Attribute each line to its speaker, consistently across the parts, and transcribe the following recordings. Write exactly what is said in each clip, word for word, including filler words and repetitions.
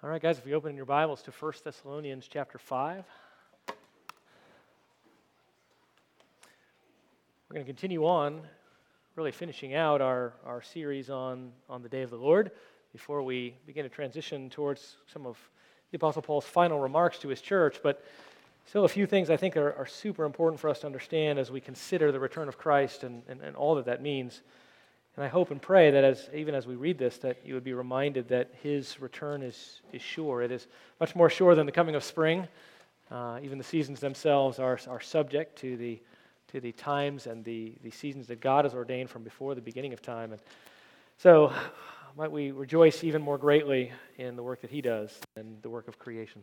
Speaker 1: All right, guys, if you open in your Bibles to First Thessalonians chapter five, we're going to continue on, really finishing out our, our series on, on the day of the Lord before we begin to transition towards some of the Apostle Paul's final remarks to his church. But still a few things I think are, are super important for us to understand as we consider the return of Christ and, and, and all that that means. And I hope and pray that as even as we read this, that you would be reminded that His return is, is sure. It is much more sure than the coming of spring. Uh, even the seasons themselves are, are subject to the to the times and the, the seasons that God has ordained from before the beginning of time. And so might we rejoice even more greatly in the work that He does and the work of creation.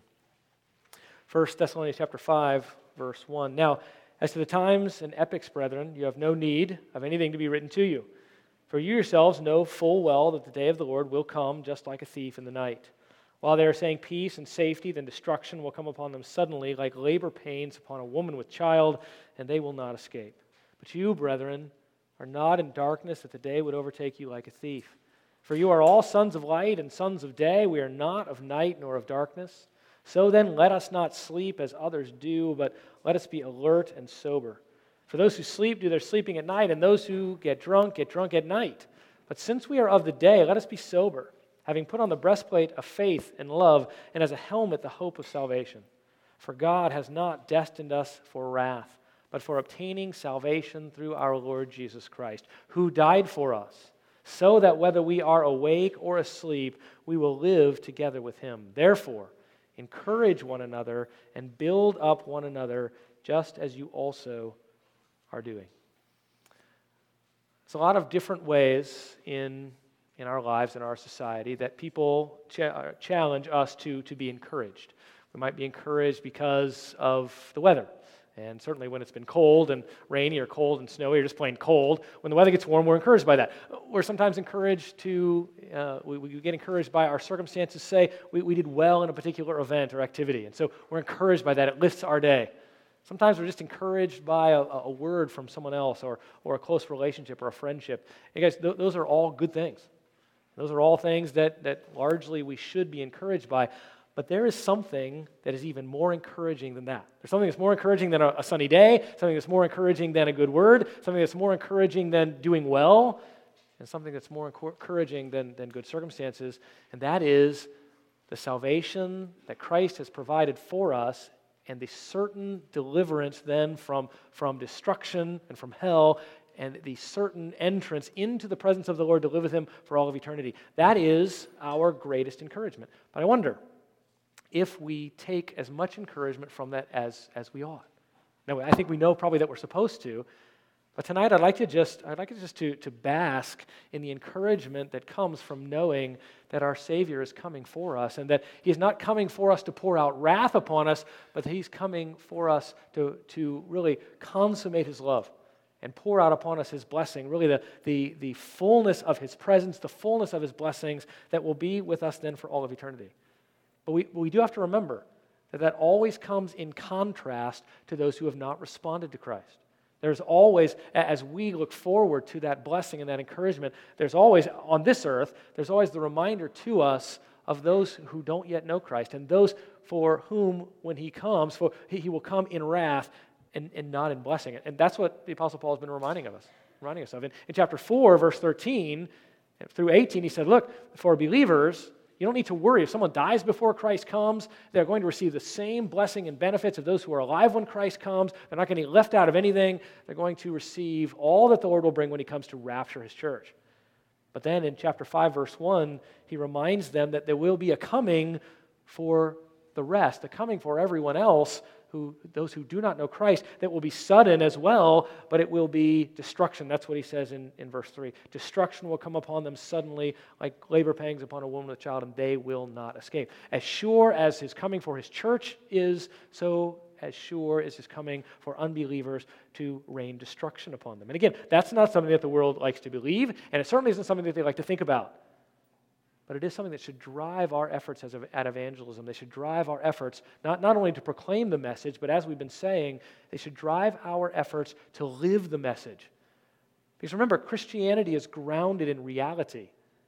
Speaker 1: First Thessalonians chapter five, verse one. Now, as to the times and epochs, brethren, you have no need of anything to be written to you. For you yourselves know full well that the day of the Lord will come just like a thief in the night. While they are saying peace and safety, then destruction will come upon them suddenly, like labor pains upon a woman with child, and they will not escape. But you, brethren, are not in darkness that the day would overtake you like a thief. For you are all sons of light and sons of day. We are not of night nor of darkness. So then let us not sleep as others do, but let us be alert and sober. For those who sleep do their sleeping at night, and those who get drunk get drunk at night. But since we are of the day, let us be sober, having put on the breastplate of faith and love, and as a helmet the hope of salvation. For God has not destined us for wrath, but for obtaining salvation through our Lord Jesus Christ, who died for us, so that whether we are awake or asleep, we will live together with Him. Therefore, encourage one another and build up one another, just as you also are doing. There's a lot of different ways in, in our lives, in our society, that people cha- challenge us to, to be encouraged. We might be encouraged because of the weather. And certainly when it's been cold and rainy or cold and snowy or just plain cold, when the weather gets warm, we're encouraged by that. We're sometimes encouraged to, uh, we, we get encouraged by our circumstances, say we, we did well in a particular event or activity. And so we're encouraged by that. It lifts our day. Sometimes we're just encouraged by a, a word from someone else or, or a close relationship or a friendship. And guys, th- those are all good things. Those are all things that, that largely we should be encouraged by. But there is something that is even more encouraging than that. There's something that's more encouraging than a, a sunny day, something that's more encouraging than a good word, something that's more encouraging than doing well, and something that's more encouraging than, than good circumstances, and that is the salvation that Christ has provided for us and the certain deliverance then from, from destruction and from hell, and the certain entrance into the presence of the Lord to live with Him for all of eternity. That is our greatest encouragement. But I wonder if we take as much encouragement from that as, as we ought. Now, I think we know probably that we're supposed to, but tonight I'd like to just I'd like to just to, to bask in the encouragement that comes from knowing that our Savior is coming for us, and that He is not coming for us to pour out wrath upon us, but that He's coming for us to, to really consummate His love and pour out upon us His blessing, really the, the, the fullness of His presence, the fullness of His blessings that will be with us then for all of eternity. But we, but we do have to remember that that always comes in contrast to those who have not responded to Christ. There's always, as we look forward to that blessing and that encouragement, there's always, on this earth, there's always the reminder to us of those who don't yet know Christ, and those for whom, when He comes, for He, he will come in wrath and, and not in blessing. And that's what the Apostle Paul has been reminding of us, reminding us of. In, in chapter four, verse thirteen through eighteen, he said, look, for believers, you don't need to worry. If someone dies before Christ comes, they're going to receive the same blessing and benefits of those who are alive when Christ comes. They're not going to be left out of anything. They're going to receive all that the Lord will bring when He comes to rapture His church. But then in chapter five, verse one, he reminds them that there will be a coming for the rest, a coming for everyone else, who those who do not know Christ, that will be sudden as well, but it will be destruction. That's what he says in, in verse three. Destruction will come upon them suddenly, like labor pangs upon a woman with a child, and they will not escape. As sure as His coming for His church is, so as sure is His coming for unbelievers to rain destruction upon them. And again, that's not something that the world likes to believe, and it certainly isn't something that they like to think about. But it is something that should drive our efforts as at evangelism. They should drive our efforts, not, not only to proclaim the message, but as we've been saying, they should drive our efforts to live the message. Because remember, Christianity is grounded in reality.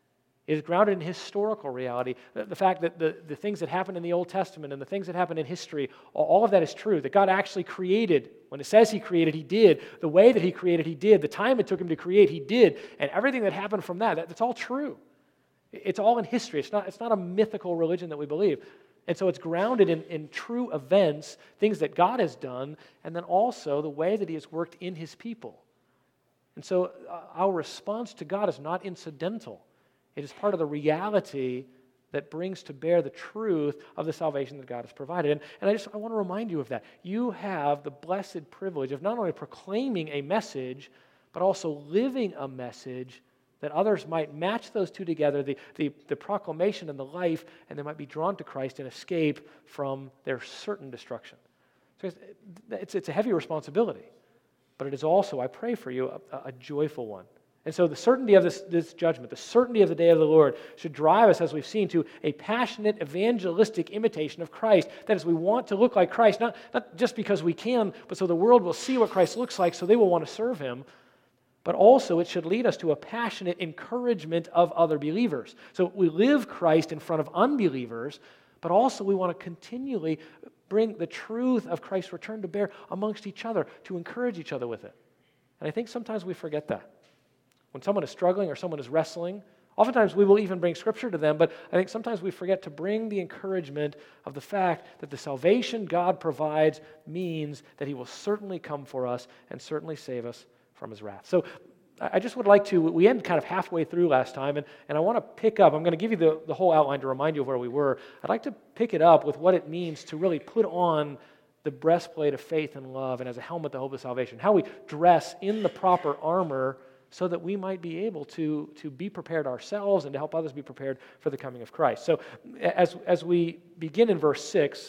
Speaker 1: It is grounded in historical reality. The, the fact that the, the things that happened in the Old Testament and the things that happened in history, all, all of that is true. That God actually created. When it says He created, He did. The way that He created, He did. The time it took Him to create, He did. And everything that happened from that, that that's all true. It's all in history. It's not, it's not a mythical religion that we believe. And so it's grounded in, in true events, things that God has done, and then also the way that He has worked in His people. And so uh, our response to God is not incidental. It is part of the reality that brings to bear the truth of the salvation that God has provided. And, and I just I want to remind you of that. You have the blessed privilege of not only proclaiming a message, but also living a message that others might match those two together, the, the, the proclamation and the life, and they might be drawn to Christ and escape from their certain destruction. So it's, it's, it's a heavy responsibility, but it is also, I pray for you, a, a joyful one. And so the certainty of this, this judgment, the certainty of the day of the Lord should drive us, as we've seen, to a passionate evangelistic imitation of Christ. That is, we want to look like Christ, not, not just because we can, but so the world will see what Christ looks like, so they will want to serve Him. But also it should lead us to a passionate encouragement of other believers. So we live Christ in front of unbelievers, but also we want to continually bring the truth of Christ's return to bear amongst each other, to encourage each other with it. And I think sometimes we forget that. When someone is struggling or someone is wrestling, oftentimes we will even bring Scripture to them, but I think sometimes we forget to bring the encouragement of the fact that the salvation God provides means that He will certainly come for us and certainly save us from His wrath. So I just would like to, we ended kind of halfway through last time, and, and I want to pick up, I'm going to give you the, the whole outline to remind you of where we were. I'd like to pick it up with what it means to really put on the breastplate of faith and love, and as a helmet, the hope of salvation. How we dress in the proper armor so that we might be able to, to be prepared ourselves and to help others be prepared for the coming of Christ. So as, as we begin in verse six,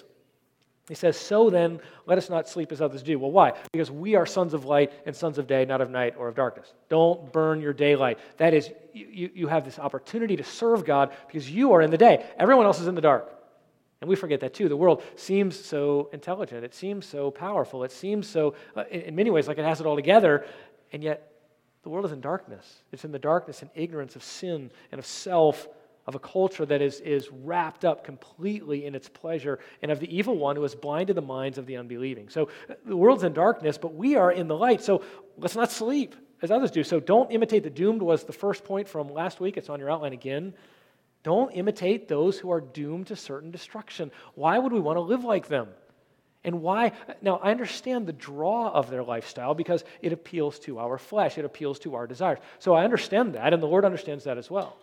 Speaker 1: he says, "So then, let us not sleep as others do." Well, why? Because we are sons of light and sons of day, not of night or of darkness. Don't burn your daylight. That is, you, you have this opportunity to serve God because you are in the day. Everyone else is in the dark. And we forget that too. The world seems so intelligent. It seems so powerful. It seems so, uh, in, in many ways, like it has it all together. And yet, the world is in darkness. It's in the darkness and ignorance of sin and of self, of a culture that is, is wrapped up completely in its pleasure, and of the evil one who has blinded the minds of the unbelieving. So the world's in darkness, but we are in the light. So let's not sleep as others do. So don't imitate the doomed was the first point from last week. It's on your outline again. Don't imitate those who are doomed to certain destruction. Why would we want to live like them? And why? Now, I understand the draw of their lifestyle because it appeals to our flesh. It appeals to our desires. So I understand that, and the Lord understands that as well.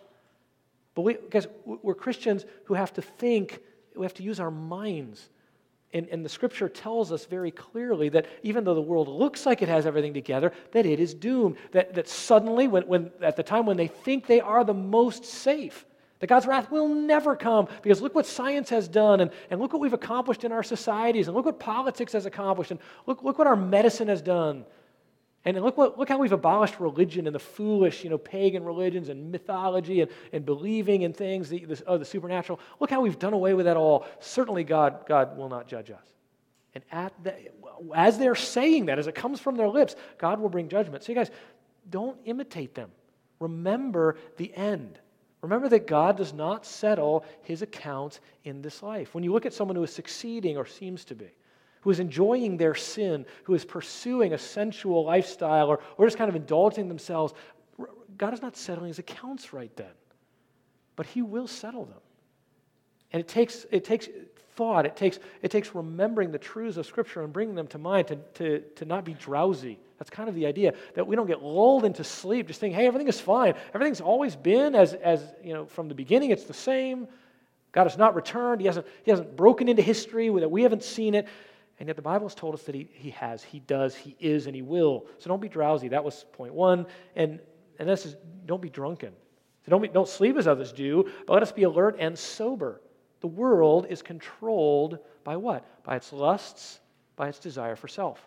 Speaker 1: But we, guys, we're Christians who have to think, we have to use our minds. And, and the Scripture tells us very clearly that even though the world looks like it has everything together, that it is doomed. That, that suddenly, when, when at the time when they think they are the most safe, that God's wrath will never come, because look what science has done, and, and look what we've accomplished in our societies, and look what politics has accomplished, and look, look what our medicine has done. And look what look how we've abolished religion and the foolish, you know, pagan religions and mythology and, and believing in things, the, the, oh, the supernatural. Look how we've done away with that all. Certainly God, God will not judge us. And at the, as they're saying that, as it comes from their lips, God will bring judgment. So you guys, don't imitate them. Remember the end. Remember that God does not settle His accounts in this life. When you look at someone who is succeeding or seems to be, who is enjoying their sin, who is pursuing a sensual lifestyle or, or just kind of indulging themselves, God is not settling His accounts right then. But He will settle them. And it takes it takes thought, it takes it takes remembering the truths of Scripture and bringing them to mind to, to, to not be drowsy. That's kind of the idea, that we don't get lulled into sleep just thinking, hey, everything is fine. Everything's always been as, as you know, from the beginning, it's the same. God has not returned. He hasn't, he hasn't broken into history, that we haven't seen it. And yet the Bible has told us that he, he has, He does, He is, and He will. So don't be drowsy. That was point one. And, and this is, don't be drunken. So don't, be, don't sleep as others do, but let us be alert and sober. The world is controlled by what? By its lusts, by its desire for self.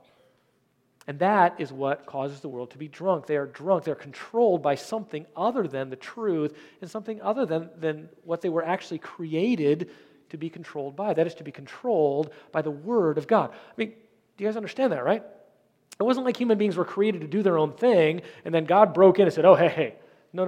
Speaker 1: And that is what causes the world to be drunk. They are drunk. They're controlled by something other than the truth and something other than, than what they were actually created to be controlled by. That is to be controlled by the Word of God. I mean, do you guys understand that, right? It wasn't like human beings were created to do their own thing, and then God broke in and said, oh, hey, hey, no, no.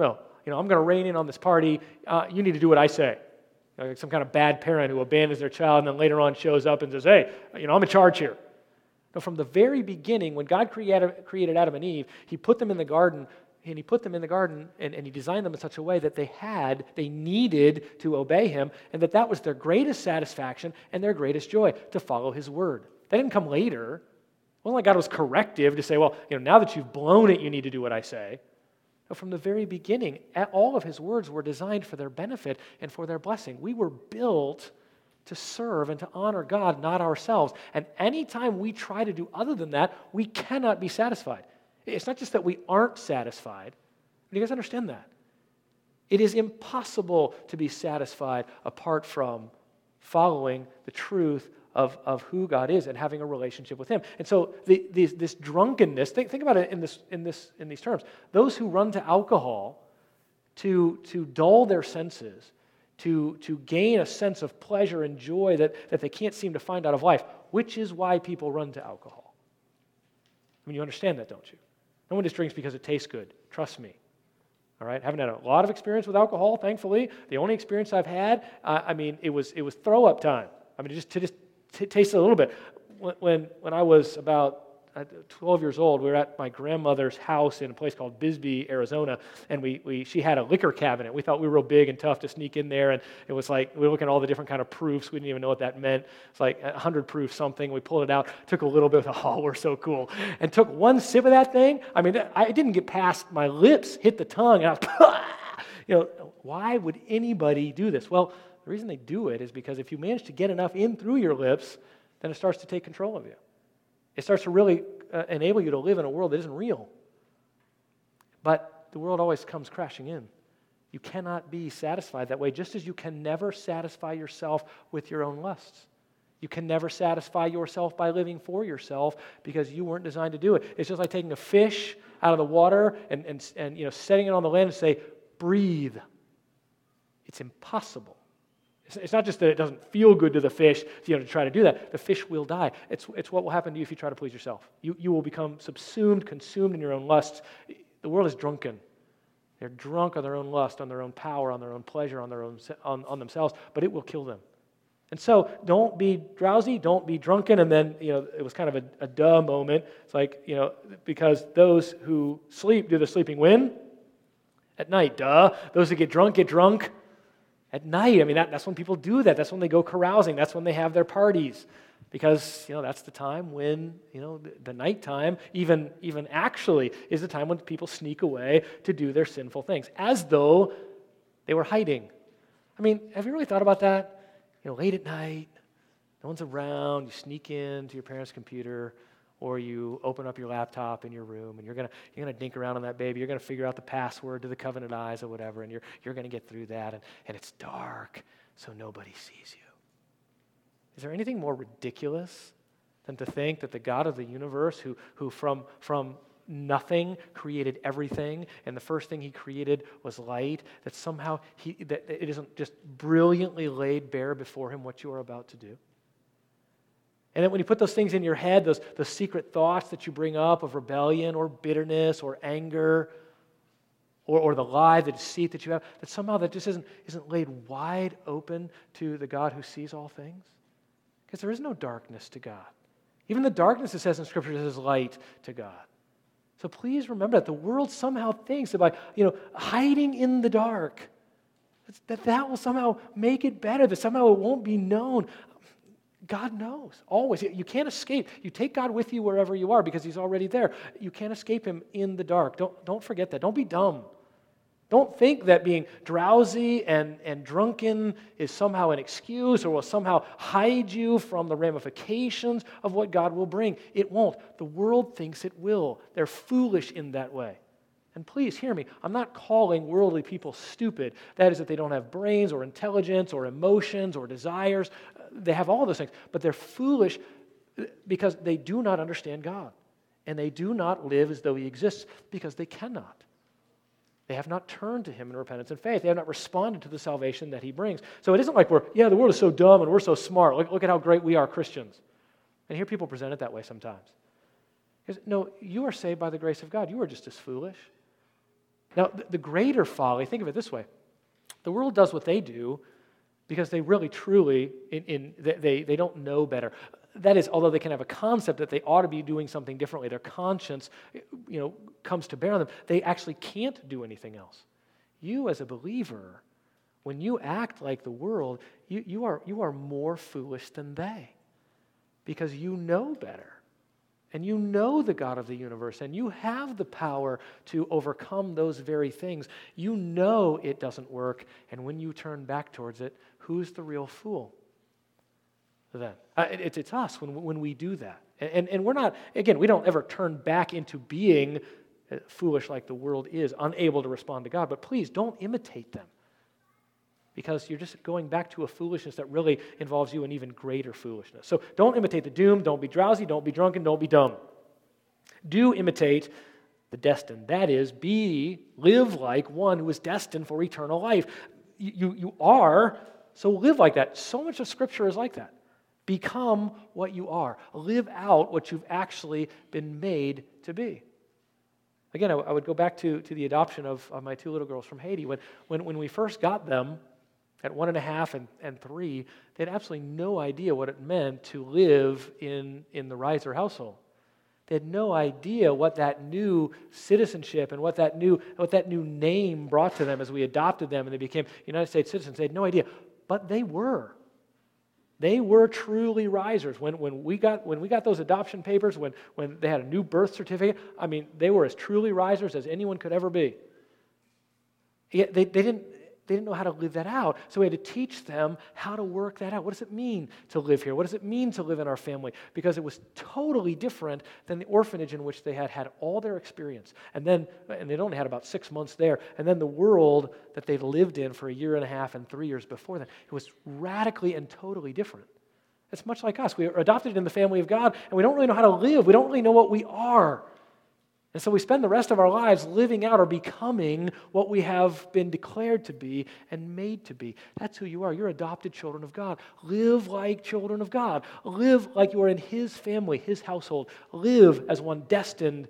Speaker 1: you know, I'm going to rein in on this party. Uh, you need to do what I say. Like some kind of bad parent who abandons their child and then later on shows up and says, hey, you know, I'm in charge here. No, from the very beginning, when God created, created Adam and Eve, he put them in the garden, and he put them in the garden, and, and he designed them in such a way that they had, they needed to obey him, and that that was their greatest satisfaction and their greatest joy, to follow his word. That didn't come later. It wasn't like God was corrective to say, well, you know, now that you've blown it, you need to do what I say. No, from the very beginning, all of his words were designed for their benefit and for their blessing. We were built to serve and to honor God, not ourselves. And anytime we try to do other than that, we cannot be satisfied. It's not just that we aren't satisfied. Do you guys understand that? It is impossible to be satisfied apart from following the truth of, of who God is and having a relationship with him. And so the, the, this drunkenness, think, think about it in, this, in, this, in these terms. Those who run to alcohol to, to dull their senses, to, to gain a sense of pleasure and joy that, that they can't seem to find out of life, which is why people run to alcohol. I mean, you understand that, don't you? No one just drinks because it tastes good. Trust me. All right? Haven't had a lot of experience with alcohol, thankfully. The only experience I've had, uh, I mean, it was it was throw-up time. I mean, just to just t- taste it a little bit. When when I was about twelve years old, we were at my grandmother's house in a place called Bisbee, Arizona, and we, we she had a liquor cabinet. We thought we were real big and tough to sneak in there, and it was like, we were looking at all the different kind of proofs. We didn't even know what that meant. It's like one hundred proof something. We pulled it out, took a little bit of, oh, we're so cool, and took one sip of that thing. I mean, I didn't get past my lips, hit the tongue, and I was, you know, why would anybody do this? Well, the reason they do it is because if you manage to get enough in through your lips, then it starts to take control of you. It starts to really uh, enable you to live in a world that isn't real. But the world always comes crashing in. You cannot be satisfied that way, just as you can never satisfy yourself with your own lusts. You can never satisfy yourself by living for yourself because you weren't designed to do it. It's just like taking a fish out of the water and, and, and you know, setting it on the land and say, breathe. It's impossible. It's not just that it doesn't feel good to the fish, you know, to try to do that. The fish will die. It's, it's what will happen to you if you try to please yourself. You, you will become subsumed, consumed in your own lusts. The world is drunken. They're drunk on their own lust, on their own power, on their own pleasure, on their own on, on themselves, but it will kill them. And so don't be drowsy, don't be drunken, and then, you know, it was kind of a, a duh moment. It's like, you know, because those who sleep do the sleeping when? At night, duh. Those who get drunk get drunk at night. I mean, that, that's when people do that. That's when they go carousing. That's when they have their parties. Because, you know, that's the time when, you know, the, the nighttime, even, even actually, is the time when people sneak away to do their sinful things, as though they were hiding. I mean, have you really thought about that? You know, late at night, no one's around, you sneak into your parents' computer, or you open up your laptop in your room, and you're gonna you're gonna dink around on that baby. You're gonna figure out the password to the Covenant Eyes or whatever, and you're you're gonna get through that, and, and it's dark, so nobody sees you. Is there anything more ridiculous than to think that the God of the universe, who who from from nothing created everything, and the first thing he created was light, that somehow he that it isn't just brilliantly laid bare before him what you are about to do? And then when you put those things in your head, those, those secret thoughts that you bring up of rebellion or bitterness or anger or, or the lie, the deceit that you have, that somehow that just isn't, isn't laid wide open to the God who sees all things. Because there is no darkness to God. Even the darkness, it says in Scripture, is light to God. So please remember that the world somehow thinks that by, you know, hiding in the dark, that that will somehow make it better, that somehow it won't be known. God knows, always. You can't escape. You take God with you wherever you are because he's already there. You can't escape him in the dark. Don't, don't forget that. Don't be dumb. Don't think that being drowsy and, and drunken is somehow an excuse or will somehow hide you from the ramifications of what God will bring. It won't. The world thinks it will. They're foolish in that way. And please hear me, I'm not calling worldly people stupid. That is, that they don't have brains or intelligence or emotions or desires. They have all those things. But they're foolish because they do not understand God. And they do not live as though he exists because they cannot. They have not turned to him in repentance and faith. They have not responded to the salvation that he brings. So it isn't like we're, yeah, the world is so dumb and we're so smart. Look, look at how great we are Christians. And hear people present it that way sometimes. Because, no, you are saved by the grace of God. You are just as foolish. Now, the, the greater folly, think of it this way. The world does what they do because they really, truly, in, in they, they don't know better. That is, although they can have a concept that they ought to be doing something differently, their conscience, you know, comes to bear on them, they actually can't do anything else. You, as a believer, when you act like the world, you, you are, you are more foolish than they because you know better. And you know the God of the universe, and you have the power to overcome those very things. You know it doesn't work, and when you turn back towards it, who's the real fool then? Uh, it, it's, it's us when, when we do that. And, and we're not, again, we don't ever turn back into being foolish like the world is, unable to respond to God. But please, don't imitate them, because you're just going back to a foolishness that really involves you in even greater foolishness. So don't imitate the doomed, don't be drowsy, don't be drunken, don't be dumb. Do imitate the destined. That is, be, live like one who is destined for eternal life. You, you, you are, so live like that. So much of Scripture is like that. Become what you are. Live out what you've actually been made to be. Again, I, I would go back to, to the adoption of, of my two little girls from Haiti. When, when, when we first got them, at one and a half and, and three, they had absolutely no idea what it meant to live in, in the Reiser household. They had no idea what that new citizenship and what that new what that new name brought to them as we adopted them and they became United States citizens. They had no idea, but they were. They were truly Reisers. When, when, we got, when we got those adoption papers, when, when they had a new birth certificate, I mean, they were as truly Reisers as anyone could ever be. Yet they, they didn't... They didn't know how to live that out, so we had to teach them how to work that out. What does it mean to live here? What does it mean to live in our family? Because it was totally different than the orphanage in which they had had all their experience. And then, and they'd only had about six months there, and then the world that they'd lived in for a year and a half and three years before that, it was radically and totally different. It's much like us. We are adopted in the family of God, and we don't really know how to live. We don't really know what we are. And so we spend the rest of our lives living out or becoming what we have been declared to be and made to be. That's who you are. You're adopted children of God. Live like children of God. Live like you are in His family, His household. Live as one destined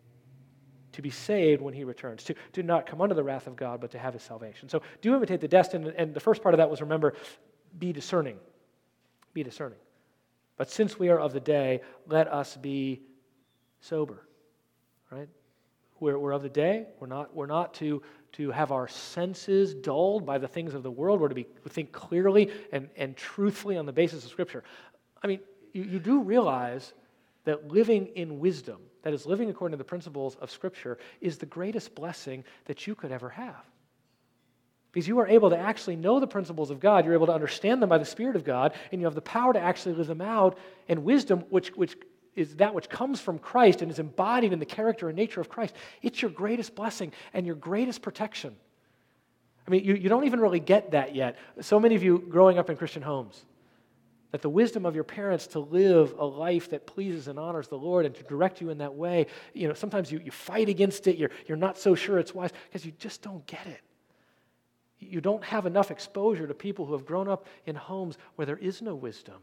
Speaker 1: to be saved when He returns, to, to not come under the wrath of God, but to have His salvation. So do imitate the destined, and the first part of that was, remember, be discerning. Be discerning. But since we are of the day, let us be sober. Right? We're, we're of the day. We're not, we're not to, to have our senses dulled by the things of the world. We're to be, think clearly and, and truthfully on the basis of Scripture. I mean, you, you do realize that living in wisdom, that is, living according to the principles of Scripture, is the greatest blessing that you could ever have. Because you are able to actually know the principles of God, you're able to understand them by the Spirit of God, and you have the power to actually live them out, and wisdom, which which is that which comes from Christ and is embodied in the character and nature of Christ. It's your greatest blessing and your greatest protection. I mean, you, you don't even really get that yet. So many of you growing up in Christian homes, that the wisdom of your parents to live a life that pleases and honors the Lord and to direct you in that way, you know, sometimes you, you fight against it, you're, you're not so sure it's wise because you just don't get it. You don't have enough exposure to people who have grown up in homes where there is no wisdom.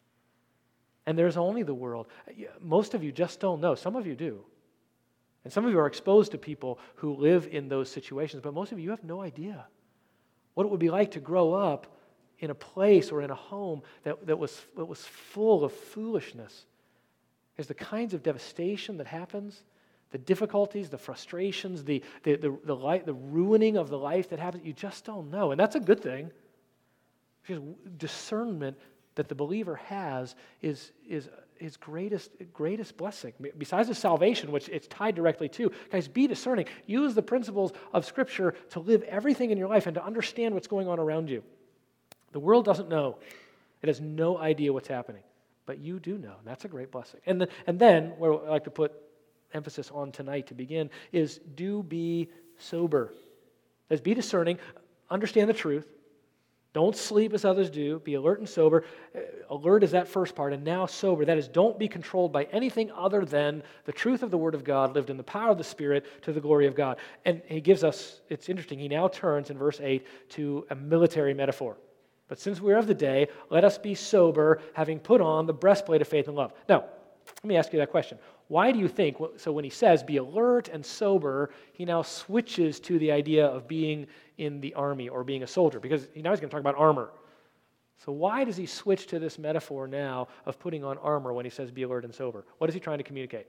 Speaker 1: And there's only the world. Most of you just don't know. Some of you do. And some of you are exposed to people who live in those situations, but most of you have no idea what it would be like to grow up in a place or in a home that, that, was, that was full of foolishness. There's the kinds of devastation that happens, the difficulties, the frustrations, the, the, the, the, light, the ruining of the life that happens. You just don't know. And that's a good thing. Because discernment that the believer has is, is his greatest, greatest blessing. Besides the salvation, which it's tied directly to, guys, be discerning. Use the principles of Scripture to live everything in your life and to understand what's going on around you. The world doesn't know. It has no idea what's happening. But you do know, and that's a great blessing. And, the, and then, where I like to put emphasis on tonight to begin, is do be sober. That is, be discerning, understand the truth. Don't sleep as others do. Be alert and sober. Uh, alert is that first part, and now sober. That is, don't be controlled by anything other than the truth of the Word of God lived in the power of the Spirit to the glory of God. And he gives us, it's interesting, he now turns in verse eight to a military metaphor. But since we are of the day, let us be sober, having put on the breastplate of faith and love. Now, Let me ask you that question. Why do you think, so when he says be alert and sober, he now switches to the idea of being in the army or being a soldier? Because now he's going to talk about armor. So why does he switch to this metaphor now of putting on armor when he says be alert and sober? What is he trying to communicate?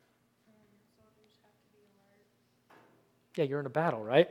Speaker 1: Yeah, you're in a battle, right?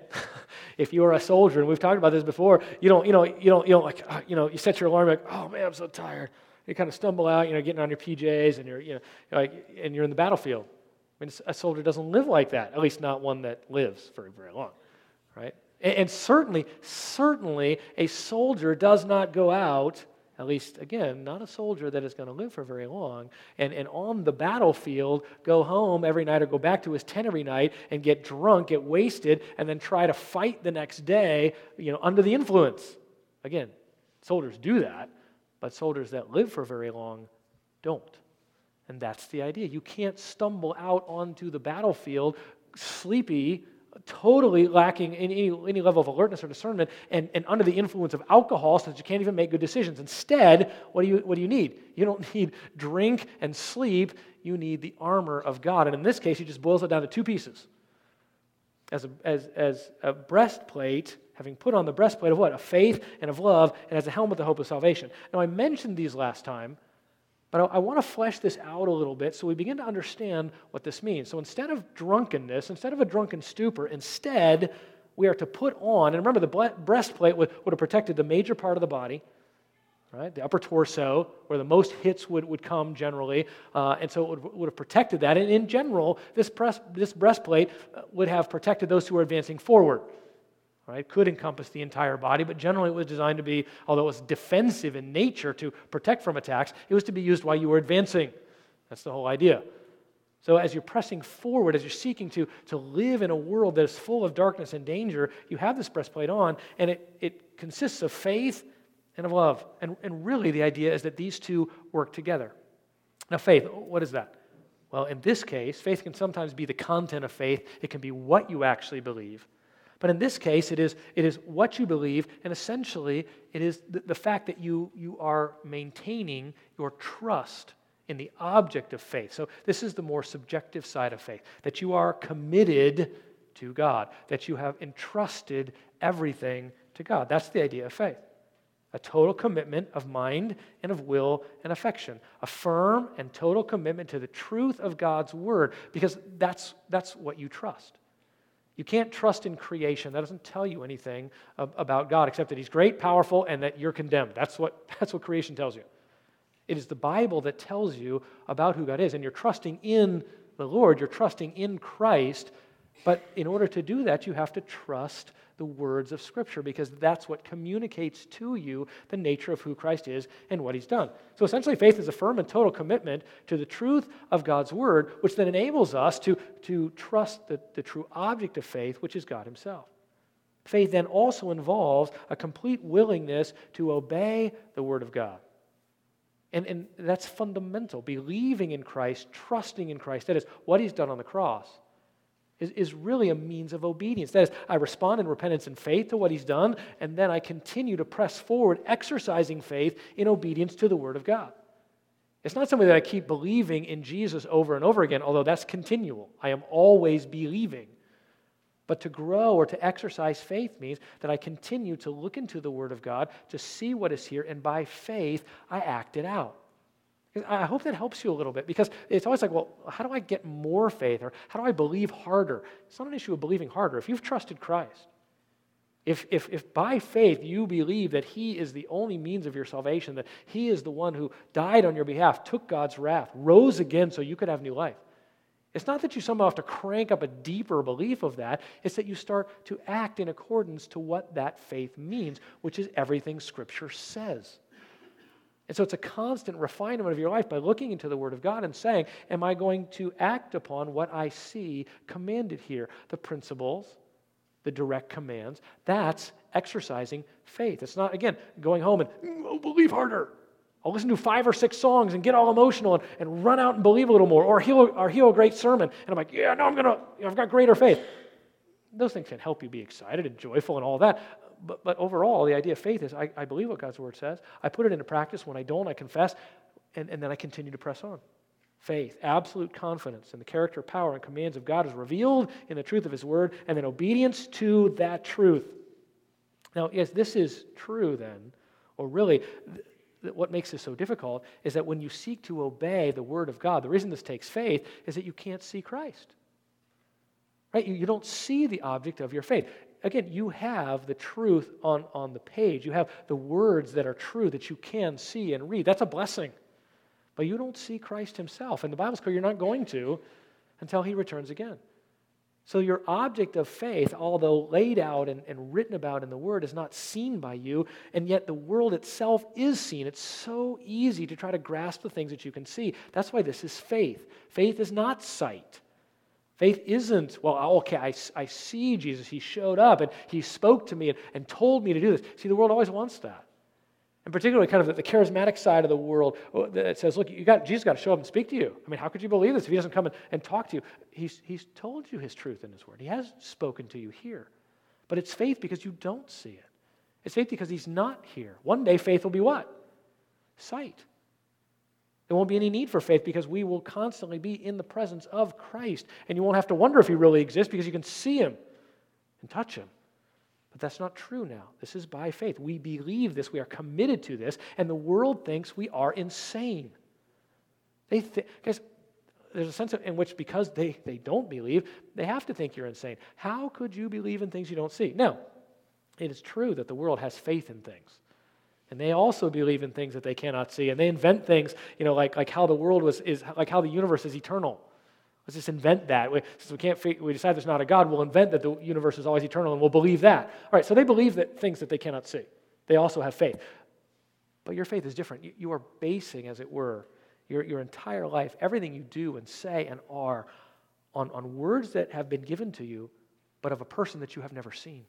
Speaker 1: If you're a soldier, and we've talked about this before, you don't, you know, you don't, you don't like, uh, you know, you set your alarm like, oh man, I'm so tired. You kind of stumble out, you know, getting on your P Js, and you're, you know, like, and you're in the battlefield. I mean, a soldier doesn't live like that, at least not one that lives very, very long, right? And, and certainly, certainly, a soldier does not go out. At least, again, not a soldier that is going to live for very long, and, and on the battlefield, go home every night or go back to his tent every night and get drunk, get wasted, and then try to fight the next day, you know, under the influence. Again, soldiers do that, but soldiers that live for very long don't. And that's the idea. You can't stumble out onto the battlefield sleepy, totally lacking in any, any level of alertness or discernment, and, and under the influence of alcohol so that you can't even make good decisions. Instead, what do you what do you need? You don't need drink and sleep. You need the armor of God. And in this case, he just boils it down to two pieces. As a, as, as a breastplate, having put on the breastplate of what? Of faith and of love, and as a helmet, the hope of salvation. Now, I mentioned these last time, but I, I want to flesh this out a little bit so we begin to understand what this means. So instead of drunkenness, instead of a drunken stupor, instead we are to put on, and remember the breastplate would, would have protected the major part of the body, right? The upper torso, where the most hits would, would come generally, uh, and so it would, would have protected that. And in general, this, breast, this breastplate would have protected those who are advancing forward. Right? Could encompass the entire body, but generally it was designed to be, although it was defensive in nature to protect from attacks, it was to be used while you were advancing. That's the whole idea. So as you're pressing forward, as you're seeking to, to live in a world that is full of darkness and danger, you have this breastplate on, and it, it consists of faith and of love. And, and really the idea is that these two work together. Now faith, what is that? Well, in this case, faith can sometimes be the content of faith. It can be what you actually believe. But in this case, it is, it is what you believe, and essentially it is the, the fact that you, you are maintaining your trust in the object of faith. So this is the more subjective side of faith, that you are committed to God, that you have entrusted everything to God. That's the idea of faith. A total commitment of mind and of will and affection. A firm and total commitment to the truth of God's word, because that's, that's what you trust. You can't trust in creation. That doesn't tell you anything about God except that he's great, powerful, and that you're condemned. That's what, that's what creation tells you. It is the Bible that tells you about who God is, and you're trusting in the Lord. You're trusting in Christ, but in order to do that, you have to trust the words of Scripture, because that's what communicates to you the nature of who Christ is and what he's done. So essentially, faith is a firm and total commitment to the truth of God's word, which then enables us to, to trust the, the true object of faith, which is God himself. Faith then also involves a complete willingness to obey the word of God. And, and that's fundamental. Believing in Christ, trusting in Christ, that is what he's done on the cross, is, is really a means of obedience. That is, I respond in repentance and faith to what he's done, and then I continue to press forward, exercising faith in obedience to the word of God. It's not something that I keep believing in Jesus over and over again, although that's continual. I am always believing. But to grow or to exercise faith means that I continue to look into the Word of God, to see what is here, and by faith, I act it out. I hope that helps you a little bit, because it's always like, well, how do I get more faith, or how do I believe harder? It's not an issue of believing harder. If you've trusted Christ, if, if, if by faith you believe that he is the only means of your salvation, that he is the one who died on your behalf, took God's wrath, rose again so you could have new life, it's not that you somehow have to crank up a deeper belief of that. It's that you start to act in accordance to what that faith means, which is everything Scripture says. And so it's a constant refinement of your life by looking into the Word of God and saying, am I going to act upon what I see commanded here? The principles, the direct commands, that's exercising faith. It's not, again, going home and, oh, believe harder. I'll listen to five or six songs and get all emotional and, and run out and believe a little more, or hear, or hear a great sermon. And I'm like, yeah, no, I'm going to, you know, I've got greater faith. Those things can help you be excited and joyful and all that. But, but overall, the idea of faith is I, I believe what God's Word says. I put it into practice. When I don't, I confess, and, and then I continue to press on. Faith, absolute confidence in the character, power, and commands of God is revealed in the truth of His Word, and then obedience to that truth. Now, yes, this is true then, or really, th- th- what makes this so difficult is that when you seek to obey the Word of God, the reason this takes faith is that you can't see Christ. Right? You, you don't see the object of your faith. Again, you have the truth on, on the page. You have the words that are true that you can see and read. That's a blessing. But you don't see Christ Himself. And the Bible's clear you're not going to until He returns again. So your object of faith, although laid out and, and written about in the Word, is not seen by you, and yet the world itself is seen. It's so easy to try to grasp the things that you can see. That's why this is faith. Faith is not sight. Faith isn't, well, okay, I, I see Jesus. He showed up, and He spoke to me and, and told me to do this. See, the world always wants that. And particularly kind of the, the charismatic side of the world that says, look, you got Jesus got to show up and speak to you. I mean, how could you believe this if He doesn't come and, and talk to you? He's, he's told you His truth in His Word. He has spoken to you here. But it's faith because you don't see it. It's faith because He's not here. One day faith will be what? Sight. There won't be any need for faith because we will constantly be in the presence of Christ. And you won't have to wonder if He really exists because you can see Him and touch Him. But that's not true now. This is by faith. We believe this. We are committed to this. And the world thinks we are insane. They th- guys, there's a sense in which because they, they don't believe, they have to think you're insane. How could you believe in things you don't see? Now, it is true that the world has faith in things. And they also believe in things that they cannot see. And they invent things, you know, like, like how the world was, is like how the universe is eternal. Let's just invent that. We, since we can't, we decide there's not a God, we'll invent that the universe is always eternal, and we'll believe that. All right, so they believe that things that they cannot see. They also have faith. But your faith is different. You, you are basing, as it were, your, your entire life, everything you do and say and are, on, on words that have been given to you, but of a person that you have never seen.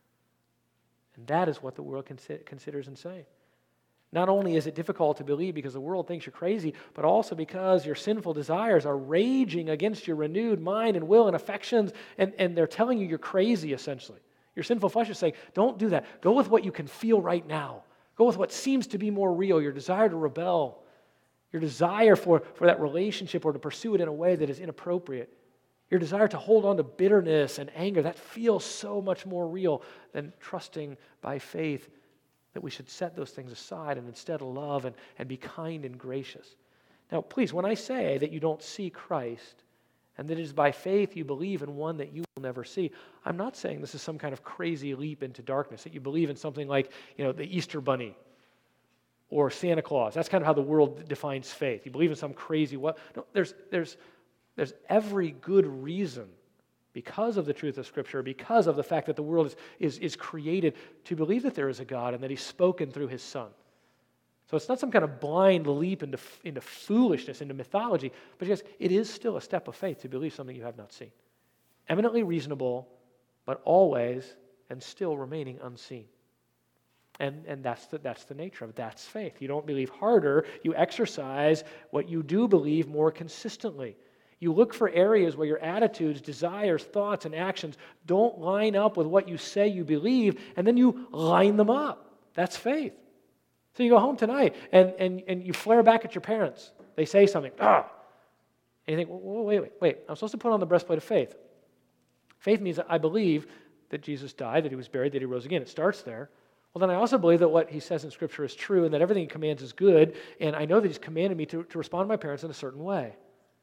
Speaker 1: And that is what the world consi- considers insane. Not only is it difficult to believe because the world thinks you're crazy, but also because your sinful desires are raging against your renewed mind and will and affections, and, and they're telling you you're crazy, essentially. Your sinful flesh is saying, don't do that. Go with what you can feel right now. Go with what seems to be more real, your desire to rebel, your desire for, for that relationship or to pursue it in a way that is inappropriate, your desire to hold on to bitterness and anger. That feels so much more real than trusting by faith that we should set those things aside and instead love and, and be kind and gracious. Now, please, when I say that you don't see Christ and that it is by faith you believe in one that you will never see, I'm not saying this is some kind of crazy leap into darkness, that you believe in something like, you know, the Easter Bunny or Santa Claus. That's kind of how the world defines faith. You believe in some crazy what? No, there's, there's, there's every good reason, because of the truth of Scripture, because of the fact that the world is, is, is created, to believe that there is a God and that He's spoken through His Son. So it's not some kind of blind leap into, into foolishness, into mythology, but yes, it is still a step of faith to believe something you have not seen. Eminently reasonable, but always and still remaining unseen. And, and that's, the, that's the nature of it. That's faith. You don't believe harder. You exercise what you do believe more consistently. You look for areas where your attitudes, desires, thoughts, and actions don't line up with what you say you believe, and then you line them up. That's faith. So you go home tonight, and, and, and you flare back at your parents. They say something, ah, and you think, well, wait, wait, wait, I'm supposed to put on the breastplate of faith. Faith means that I believe that Jesus died, that He was buried, that He rose again. It starts there. Well, then I also believe that what He says in Scripture is true, and that everything He commands is good, and I know that He's commanded me to, to respond to my parents in a certain way.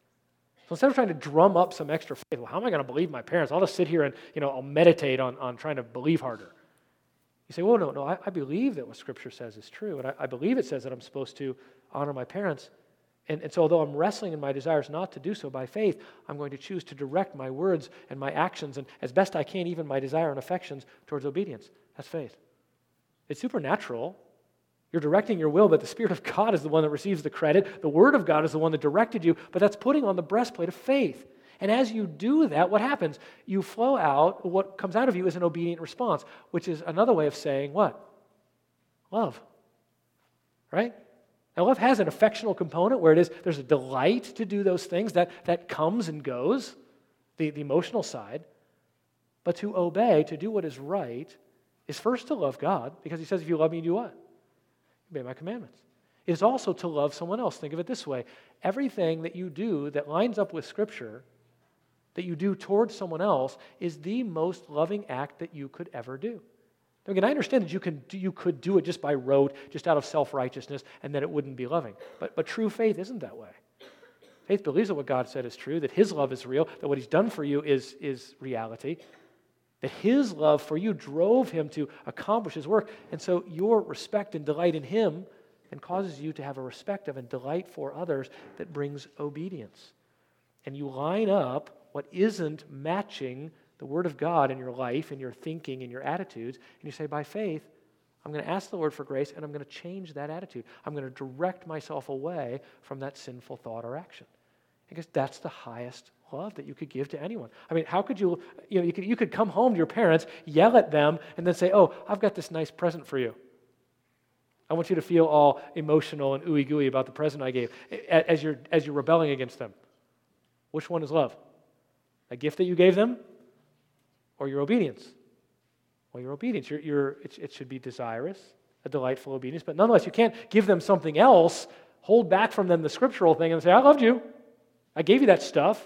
Speaker 1: So instead of trying to drum up some extra faith, well, how am I going to believe my parents? I'll just sit here and, you know, I'll meditate on, on trying to believe harder. You say, well, no, no, I, I believe that what Scripture says is true, and I, I believe it says that I'm supposed to honor my parents. And, and so although I'm wrestling in my desires not to do so by faith, I'm going to choose to direct my words and my actions, and as best I can, even my desire and affections, towards obedience. That's faith. It's supernatural. You're directing your will, but the Spirit of God is the one that receives the credit. The Word of God is the one that directed you, but that's putting on the breastplate of faith. And as you do that, what happens? You flow out, what comes out of you is an obedient response, which is another way of saying what? Love. Right? Now, love has an affectional component where it is, there's a delight to do those things that, that comes and goes, the, the emotional side. But to obey, to do what is right, is first to love God, because He says, if you love me, you do what? Obey my commandments. is also to love someone else. Think of it this way. Everything that you do that lines up with Scripture, that you do towards someone else, is the most loving act that you could ever do. Now, again, I understand that you, can, you could do it just by rote, just out of self-righteousness, and that it wouldn't be loving. But, but true faith isn't that way. Faith believes that what God said is true, that His love is real, that what He's done for you is, is reality, that His love for you drove Him to accomplish His work, and so your respect and delight in Him and causes you to have a respect of and delight for others that brings obedience. And you line up what isn't matching the Word of God in your life, in your thinking, in your attitudes, and you say, by faith, I'm going to ask the Lord for grace, and I'm going to change that attitude. I'm going to direct myself away from that sinful thought or action. Because that's the highest love that you could give to anyone. I mean, how could you, you know, you could, you could come home to your parents, yell at them, and then say, oh, I've got this nice present for you. I want you to feel all emotional and ooey-gooey about the present I gave as you're, as you're rebelling against them. Which one is love? A gift that you gave them or your obedience? Well, your obedience. You're, you're, it, it should be desirous, a delightful obedience, but nonetheless, you can't give them something else, hold back from them the scriptural thing and say, I loved you. I gave you that stuff.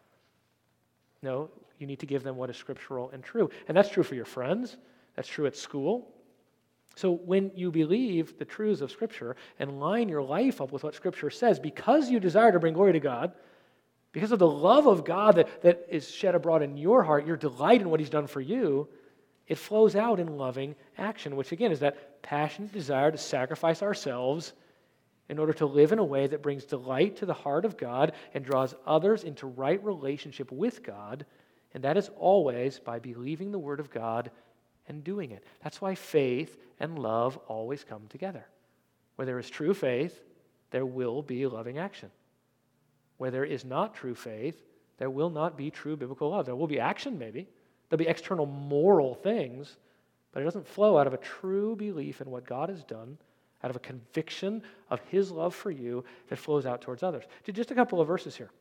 Speaker 1: No, you need to give them what is scriptural and true. And that's true for your friends. That's true at school. So when you believe the truths of Scripture and line your life up with what Scripture says, because you desire to bring glory to God, because of the love of God that, that is shed abroad in your heart, your delight in what He's done for you, it flows out in loving action, which again is that passionate desire to sacrifice ourselves in order to live in a way that brings delight to the heart of God and draws others into right relationship with God, and that is always by believing the Word of God and doing it. That's why faith and love always come together. Where there is true faith, there will be loving action. Where there is not true faith, there will not be true biblical love. There will be action maybe, there'll be external moral things, but it doesn't flow out of a true belief in what God has done, out of a conviction of His love for you that flows out towards others. Just a couple of verses here.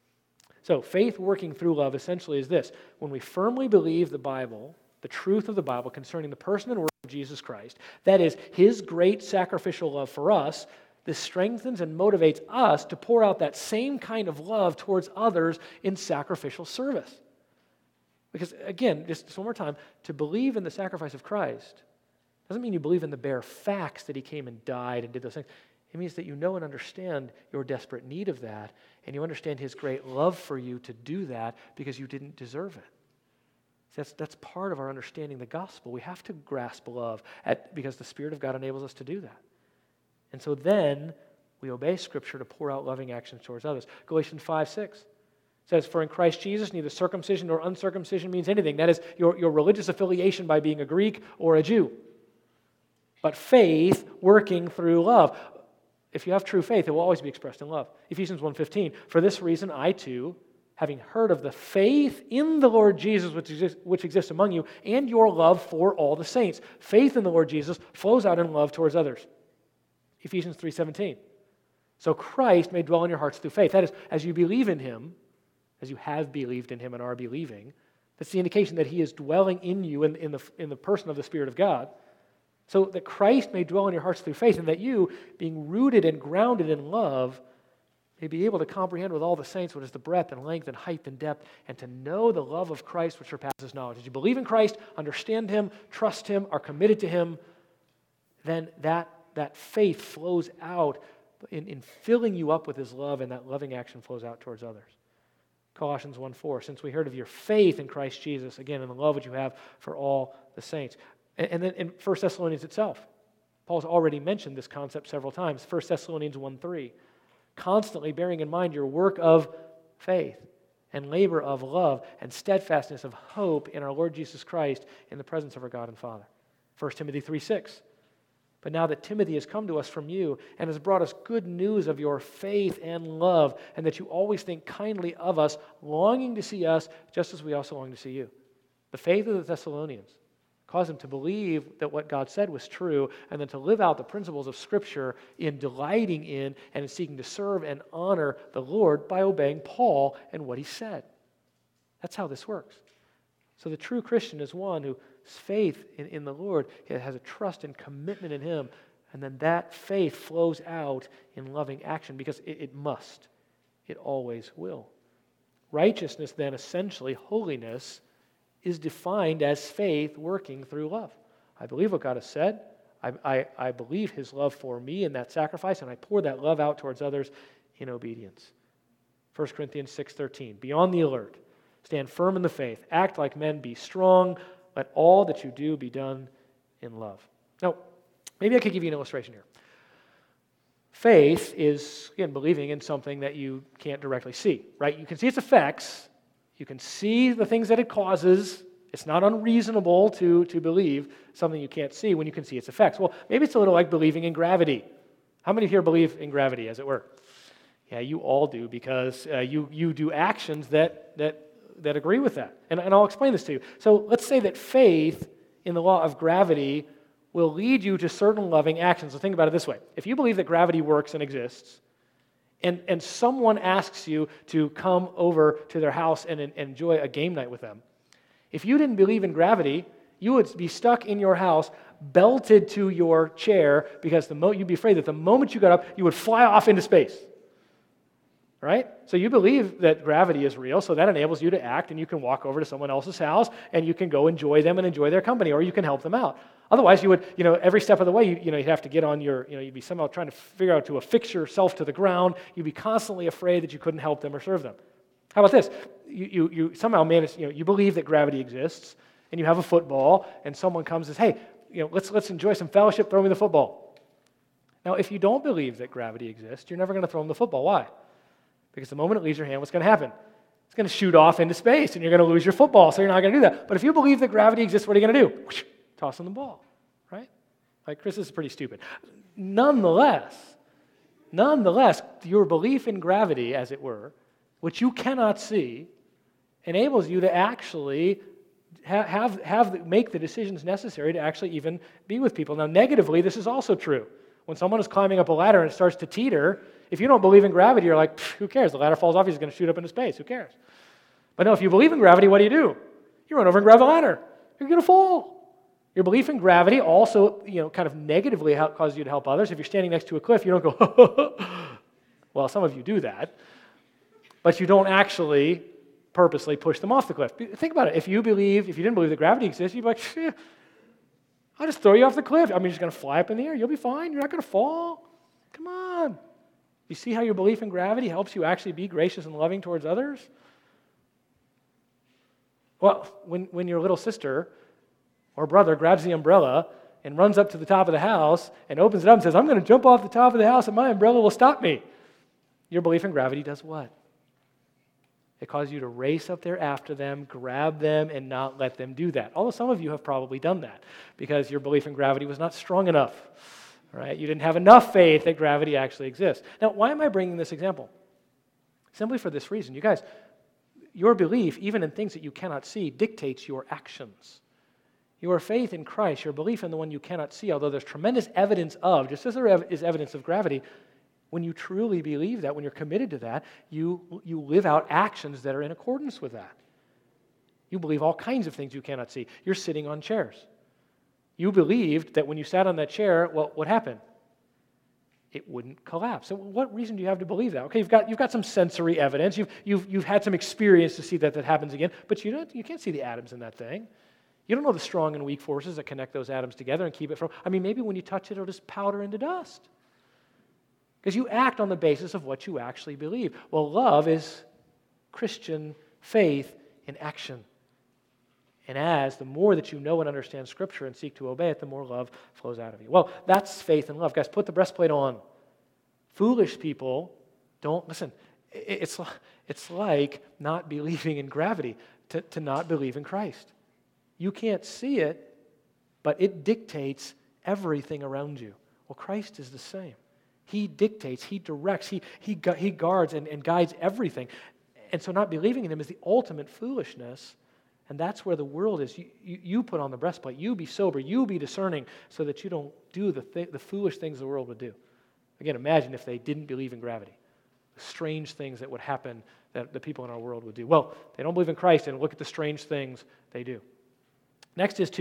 Speaker 1: So faith working through love essentially is this. When we firmly believe the Bible, the truth of the Bible concerning the person and work of Jesus Christ, that is, His great sacrificial love for us, this strengthens and motivates us to pour out that same kind of love towards others in sacrificial service. Because again, just, just one more time, to believe in the sacrifice of Christ doesn't mean you believe in the bare facts that He came and died and did those things. It means that you know and understand your desperate need of that, and you understand His great love for you to do that because you didn't deserve it. That's, that's part of our understanding the gospel. We have to grasp love at, because the Spirit of God enables us to do that. And so then we obey Scripture to pour out loving actions towards others. Galatians five six says, for in Christ Jesus neither circumcision nor uncircumcision means anything. That is your, your religious affiliation by being a Greek or a Jew. But faith working through love. If you have true faith, it will always be expressed in love. Ephesians one fifteen, for this reason I too, having heard of the faith in the Lord Jesus which exists, which exists among you, and your love for all the saints. Faith in the Lord Jesus flows out in love towards others. Ephesians three seventeen. So Christ may dwell in your hearts through faith. That is, as you believe in Him, as you have believed in Him and are believing, that's the indication that He is dwelling in you in, in, the, in the person of the Spirit of God. So that Christ may dwell in your hearts through faith, and that you, being rooted and grounded in love, may be able to comprehend with all the saints what is the breadth and length and height and depth, and to know the love of Christ which surpasses knowledge. As you believe in Christ, understand Him, trust Him, are committed to Him, then that, that faith flows out in, in filling you up with His love, and that loving action flows out towards others. Colossians one four, since we heard of your faith in Christ Jesus, again, in the love which you have for all the saints. And, and then in First Thessalonians itself, Paul's already mentioned this concept several times. First Thessalonians one three, constantly bearing in mind your work of faith and labor of love and steadfastness of hope in our Lord Jesus Christ in the presence of our God and Father. First Timothy three six, but now that Timothy has come to us from you and has brought us good news of your faith and love, and that you always think kindly of us, longing to see us just as we also long to see you. The faith of the Thessalonians caused them to believe that what God said was true, and then to live out the principles of Scripture in delighting in and in seeking to serve and honor the Lord by obeying Paul and what he said. That's how this works. So the true Christian is one whose faith in, in the Lord has a trust and commitment in Him, And then that faith flows out in loving action because it, it must. It always will. Righteousness, then, essentially, holiness, is defined as faith working through love. I believe what God has said. I, I, I believe His love for me in that sacrifice, and I pour that love out towards others in obedience. First Corinthians six thirteen, be on the alert. Stand firm in the faith. Act like men. Be strong. Let all that you do be done in love. Now, maybe I could give you an illustration here. Faith is, again, believing in something that you can't directly see, right? You can see its effects. You can see the things that it causes. It's not unreasonable to, to believe something you can't see when you can see its effects. Well, maybe it's a little like believing in gravity. How many here believe in gravity, as it were? Yeah, you all do, because uh, you, you do actions that, that, that agree with that. And, and I'll explain this to you. So let's say that faith in the law of gravity will lead you to certain loving actions. So think about it this way. If you believe that gravity works and exists, and, and someone asks you to come over to their house and, and enjoy a game night with them, if you didn't believe in gravity, you would be stuck in your house, belted to your chair, because the mo- you'd be afraid that the moment you got up, you would fly off into space. Right? So you believe that gravity is real, so that enables you to act, and you can walk over to someone else's house, and you can go enjoy them and enjoy their company, or you can help them out. Otherwise, you would, you know, every step of the way, you, you know, you'd have to get on your, you know, you'd be somehow trying to figure out to affix yourself to the ground. You'd be constantly afraid that you couldn't help them or serve them. How about this? You, you, you somehow manage, you know, you believe that gravity exists, and you have a football, and someone comes and says, hey, you know, let's let's enjoy some fellowship, throw me the football. Now, if you don't believe that gravity exists, you're never going to throw them the football. Why? Because the moment it leaves your hand, what's going to happen? It's going to shoot off into space, and you're going to lose your football, so you're not going to do that. But if you believe that gravity exists, what are you going to do? Whoosh, toss them the ball, right? Like, Chris is pretty stupid. Nonetheless, nonetheless, your belief in gravity, as it were, which you cannot see, enables you to actually have, have, have make the decisions necessary to actually even be with people. Now, negatively, this is also true. When someone is climbing up a ladder and it starts to teeter, if you don't believe in gravity, you're like, who cares? The ladder falls off, he's going to shoot up into space. Who cares? But no, if you believe in gravity, what do you do? You run over and grab the ladder. You're going to fall. Your belief in gravity also, you know, kind of negatively help, causes you to help others. If you're standing next to a cliff, you don't go, well, some of you do that, but you don't actually purposely push them off the cliff. Think about it. If you believe, if you didn't believe that gravity exists, you'd be like, eh, I'll just throw you off the cliff. I mean, you're just going to fly up in the air. You'll be fine. You're not going to fall. Come on. You see how your belief in gravity helps you actually be gracious and loving towards others? Well, when, when your little sister or brother grabs the umbrella and runs up to the top of the house and opens it up and says, I'm going to jump off the top of the house and my umbrella will stop me, your belief in gravity does what? It causes you to race up there after them, grab them, and not let them do that. Although some of you have probably done that because your belief in gravity was not strong enough. Right? You didn't have enough faith that gravity actually exists. Now, why am I bringing this example? Simply for this reason. You guys, your belief, even in things that you cannot see, dictates your actions. Your faith in Christ, your belief in the one you cannot see, although there's tremendous evidence of, just as there is evidence of gravity, when you truly believe that, when you're committed to that, you, you live out actions that are in accordance with that. You believe all kinds of things you cannot see. You're sitting on chairs. You believed that when you sat on that chair, well, what happened? It wouldn't collapse. So what reason do you have to believe that? Okay, you've got, you've got some sensory evidence. You've, you've, you've had some experience to see that that happens again, but you, don't, you can't see the atoms in that thing. You don't know the strong and weak forces that connect those atoms together and keep it from... I mean, maybe when you touch it, it'll just powder into dust. Because you act on the basis of what you actually believe. Well, love is Christian faith in action. And as the more that you know and understand Scripture and seek to obey it, the more love flows out of you. Well, that's faith and love. Guys, put the breastplate on. Foolish people don't, listen, it's, it's like not believing in gravity, to, to not believe in Christ. You can't see it, but it dictates everything around you. Well, Christ is the same. He dictates, He directs, He, he, he guards and, and guides everything. And so not believing in Him is the ultimate foolishness. And that's where the world is. You, you, you put on the breastplate. You be sober. You be discerning so that you don't do the, th- the foolish things the world would do. Again, imagine if they didn't believe in gravity. The strange things that would happen that the people in our world would do. Well, they don't believe in Christ, and look at the strange things they do. Next is to put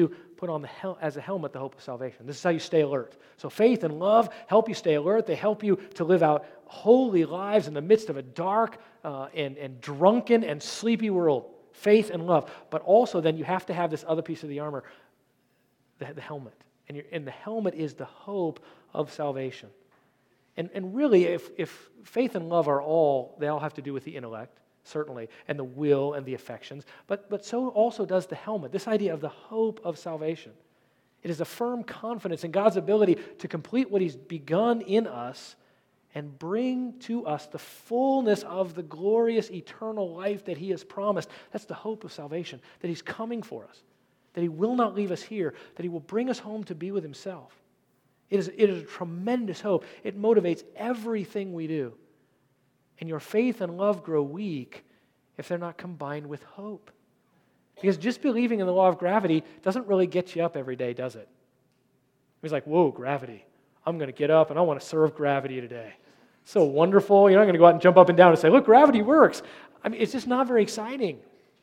Speaker 1: put on the hel- as a helmet the hope of salvation. This is how you stay alert. So faith and love help you stay alert. They help you to live out holy lives in the midst of a dark uh, and, and drunken and sleepy world. Faith and love. But also then you have to have this other piece of the armor, the, the helmet. And, you're, and the helmet is the hope of salvation. And, and really, if, if faith and love are all, they all have to do with the intellect, certainly, and the will and the affections, but, but so also does the helmet, this idea of the hope of salvation. It is a firm confidence in God's ability to complete what He's begun in us and bring to us the fullness of the glorious eternal life that He has promised. That's the hope of salvation, that He's coming for us, that He will not leave us here, that He will bring us home to be with Himself. It is, it is a tremendous hope. It motivates everything we do. And your faith and love grow weak if they're not combined with hope. Because just believing in the law of gravity doesn't really get you up every day, does it? It's like, whoa, gravity. I'm going to get up and I want to serve gravity today. So wonderful. You're not going to go out and jump up and down and say, look, gravity works. I mean, it's just not very exciting.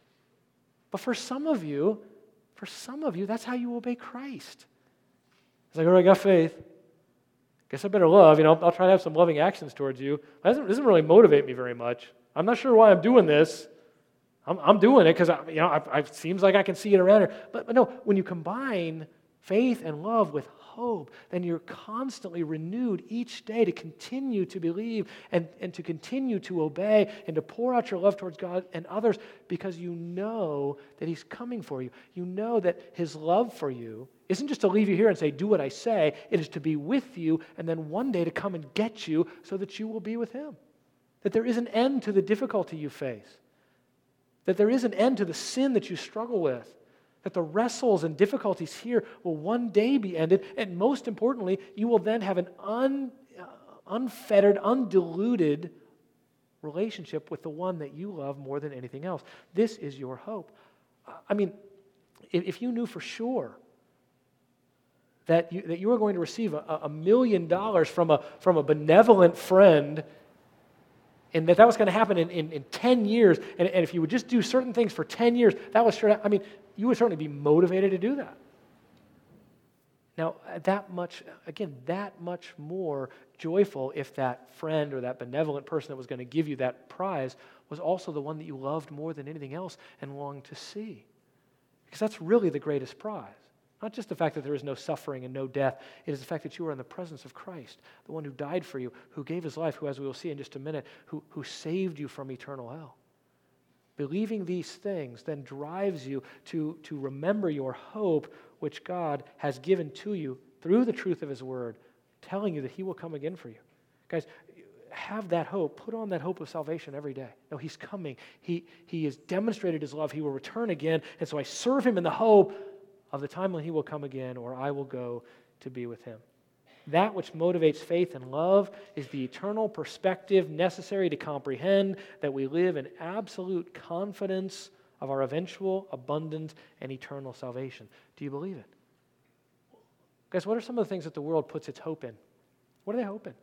Speaker 1: But for some of you, for some of you, that's how you obey Christ. It's like, all right, I got faith. Guess I better love. You know, I'll try to have some loving actions towards you. That doesn't, doesn't really motivate me very much. I'm not sure why I'm doing this. I'm, I'm doing it because, you know, I, I, it seems like I can see it around here. But, but no, when you combine faith and love with hope, then you're constantly renewed each day to continue to believe and, and to continue to obey and to pour out your love towards God and others because you know that He's coming for you. You know that His love for you isn't just to leave you here and say, do what I say. It is to be with you and then one day to come and get you so that you will be with Him. That there is an end to the difficulty you face. That there is an end to the sin that you struggle with. That the wrestles and difficulties here will one day be ended. And most importantly, you will then have an un, uh, unfettered, undiluted relationship with the one that you love more than anything else. This is your hope. I mean, if, if you knew for sure that you, that you were going to receive a, a million dollars from a, from a benevolent friend and that that was going to happen in, in, in ten years, and, and if you would just do certain things for ten years, that was sure, I mean, you would certainly be motivated to do that. Now, that much, again, that much more joyful if that friend or that benevolent person that was going to give you that prize was also the one that you loved more than anything else and longed to see. Because that's really the greatest prize. Not just the fact that there is no suffering and no death. It is the fact that you are in the presence of Christ, the one who died for you, who gave His life, who, as we will see in just a minute, who, who saved you from eternal hell. Believing these things then drives you to, to remember your hope, which God has given to you through the truth of His Word, telling you that He will come again for you. Guys, have that hope. Put on that hope of salvation every day. No, He's coming. He, he has demonstrated His love. He will return again, and so I serve Him in the hope of the time when He will come again, or I will go to be with Him. That which motivates faith and love is the eternal perspective necessary to comprehend that we live in absolute confidence of our eventual, abundant, and eternal salvation. Do you believe it? Guys, what are some of the things that the world puts its hope in? What are they hoping?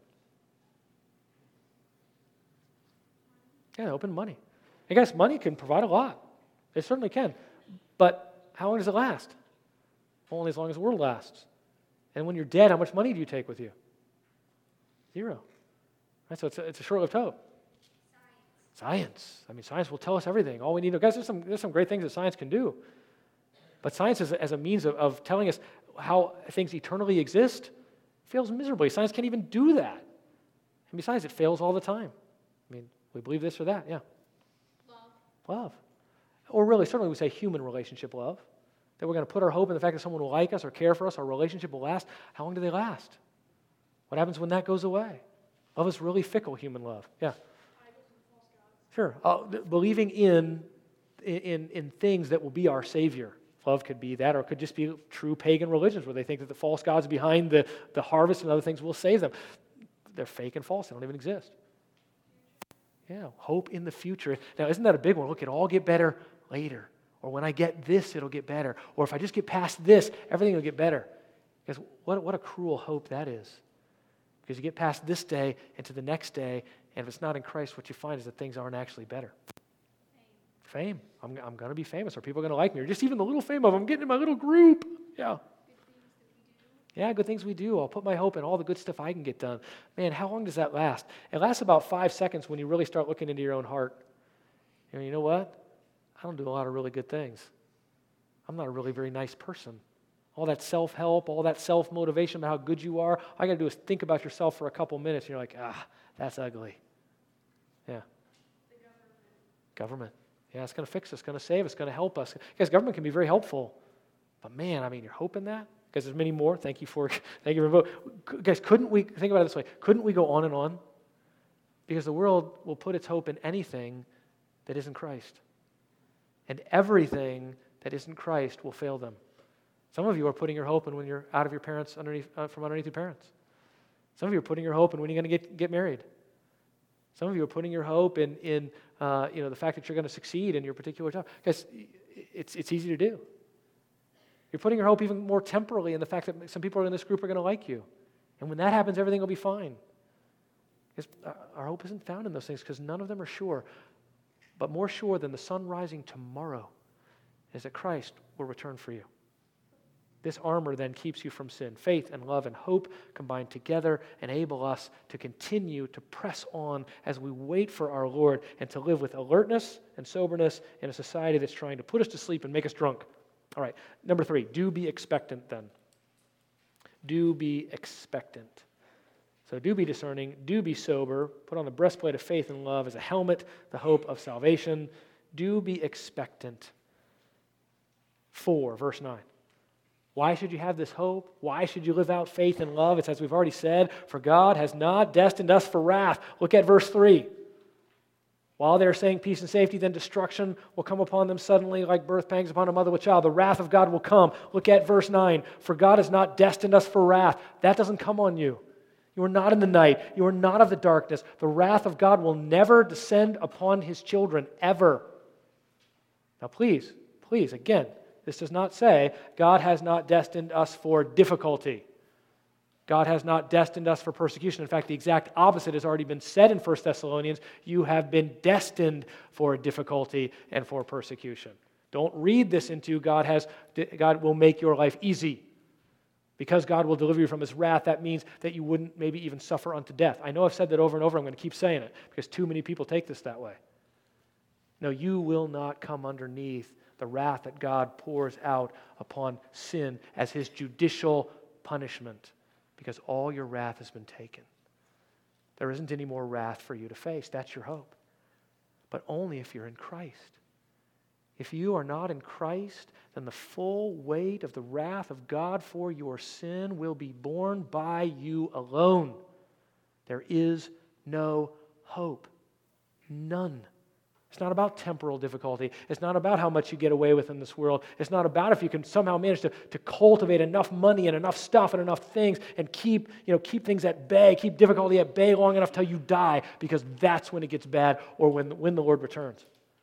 Speaker 1: Yeah, they hope in money. And guys, money can provide a lot. It certainly can. But how long does it last? Only as long as the world lasts. And when you're dead, how much money do you take with you? Zero. Right? So it's a, it's a short-lived hope. Science. Science. I mean, science will tell us everything. All we need to, guys, there's some, there's some great things that science can do. But science as a, as a means of, of telling us how things eternally exist fails miserably. Science can't even do that. And besides, it fails all the time. I mean, we believe this or that, yeah.
Speaker 2: Love.
Speaker 1: Love. Or really, certainly we say human relationship love. That we're going to put our hope in the fact that someone will like us or care for us, our relationship will last. How long do they last? What happens when that goes away? Love is really fickle, human love. Yeah. Sure. Uh, believing in, in, in things that will be our Savior. Love could be that, or it could just be true pagan religions where they think that the false gods behind the, the harvest and other things will save them. They're fake and false. They don't even exist. Yeah, hope in the future. Now, isn't that a big one? Look, it'll all get better later. Or when I get this, it'll get better. Or if I just get past this, everything will get better. Because what, what a cruel hope that is. Because you get past this day into the next day, and if it's not in Christ, what you find is that things aren't actually better. Fame. Fame. I'm, I'm going to be famous, or people are going to like me, or just even the little fame of I'm getting in my little group. Yeah. Yeah, good things we do. I'll put my hope in all the good stuff I can get done. Man, how long does that last? It lasts about five seconds when you really start looking into your own heart. And you know what? I don't do a lot of really good things. I'm not a really very nice person. All that self-help, all that self-motivation about how good you are, all you got to do is think about yourself for a couple minutes, and you're like, ah, that's ugly. Yeah.
Speaker 2: The government.
Speaker 1: Government. Yeah, it's going to fix us, it's going to save us, it's going to help us. Guys, government can be very helpful. But man, I mean, you're hoping that? Because there's many more. Thank you for thank you for vote. Guys, couldn't we think about it this way? Couldn't we go on and on? Because the world will put its hope in anything that isn't Christ. And everything that isn't Christ will fail them. Some of you are putting your hope in when you're out of your parents, underneath uh, from underneath your parents. Some of you are putting your hope in when you're going to get get married. Some of you are putting your hope in in uh, you know the fact that you're going to succeed in your particular job. Guys, it's it's easy to do. You're putting your hope even more temporally in the fact that some people in this group are going to like you. And when that happens, everything will be fine. Because our hope isn't found in those things because none of them are sure. But more sure than the sun rising tomorrow is that Christ will return for you. This armor then keeps you from sin. Faith and love and hope combined together enable us to continue to press on as we wait for our Lord and to live with alertness and soberness in a society that's trying to put us to sleep and make us drunk. All right, number three, do be expectant then. Do be expectant. So do be discerning, do be sober, put on the breastplate of faith and love as a helmet, the hope of salvation. Do be expectant. Four, verse nine. Why should you have this hope? Why should you live out faith and love? It's as we've already said, for God has not destined us for wrath. Look at verse three. While they're saying peace and safety, then destruction will come upon them suddenly like birth pangs upon a mother with child. The wrath of God will come. Look at verse nine. For God has not destined us for wrath. That doesn't come on you. You are not in the night. You are not of the darkness. The wrath of God will never descend upon His children, ever. Now please, please, again, this does not say God has not destined us for difficulty. God has not destined us for persecution. In fact, the exact opposite has already been said in First Thessalonians. You have been destined for difficulty and for persecution. Don't read this into God has God will make your life easy. Because God will deliver you from His wrath, that means that you wouldn't maybe even suffer unto death. I know I've said that over and over. I'm going to keep saying it because too many people take this that way. No, you will not come underneath the wrath that God pours out upon sin as His judicial punishment, because all your wrath has been taken. There isn't any more wrath for you to face. That's your hope. But only if you're in Christ. If you are not in Christ, then the full weight of the wrath of God for your sin will be borne by you alone. There is no hope. None. It's not about temporal difficulty. It's not about how much you get away with in this world. It's not about if you can somehow manage to, to cultivate enough money and enough stuff and enough things and keep, you know, keep things at bay, keep difficulty at bay long enough till you die, because that's when it gets bad or when, when the Lord returns.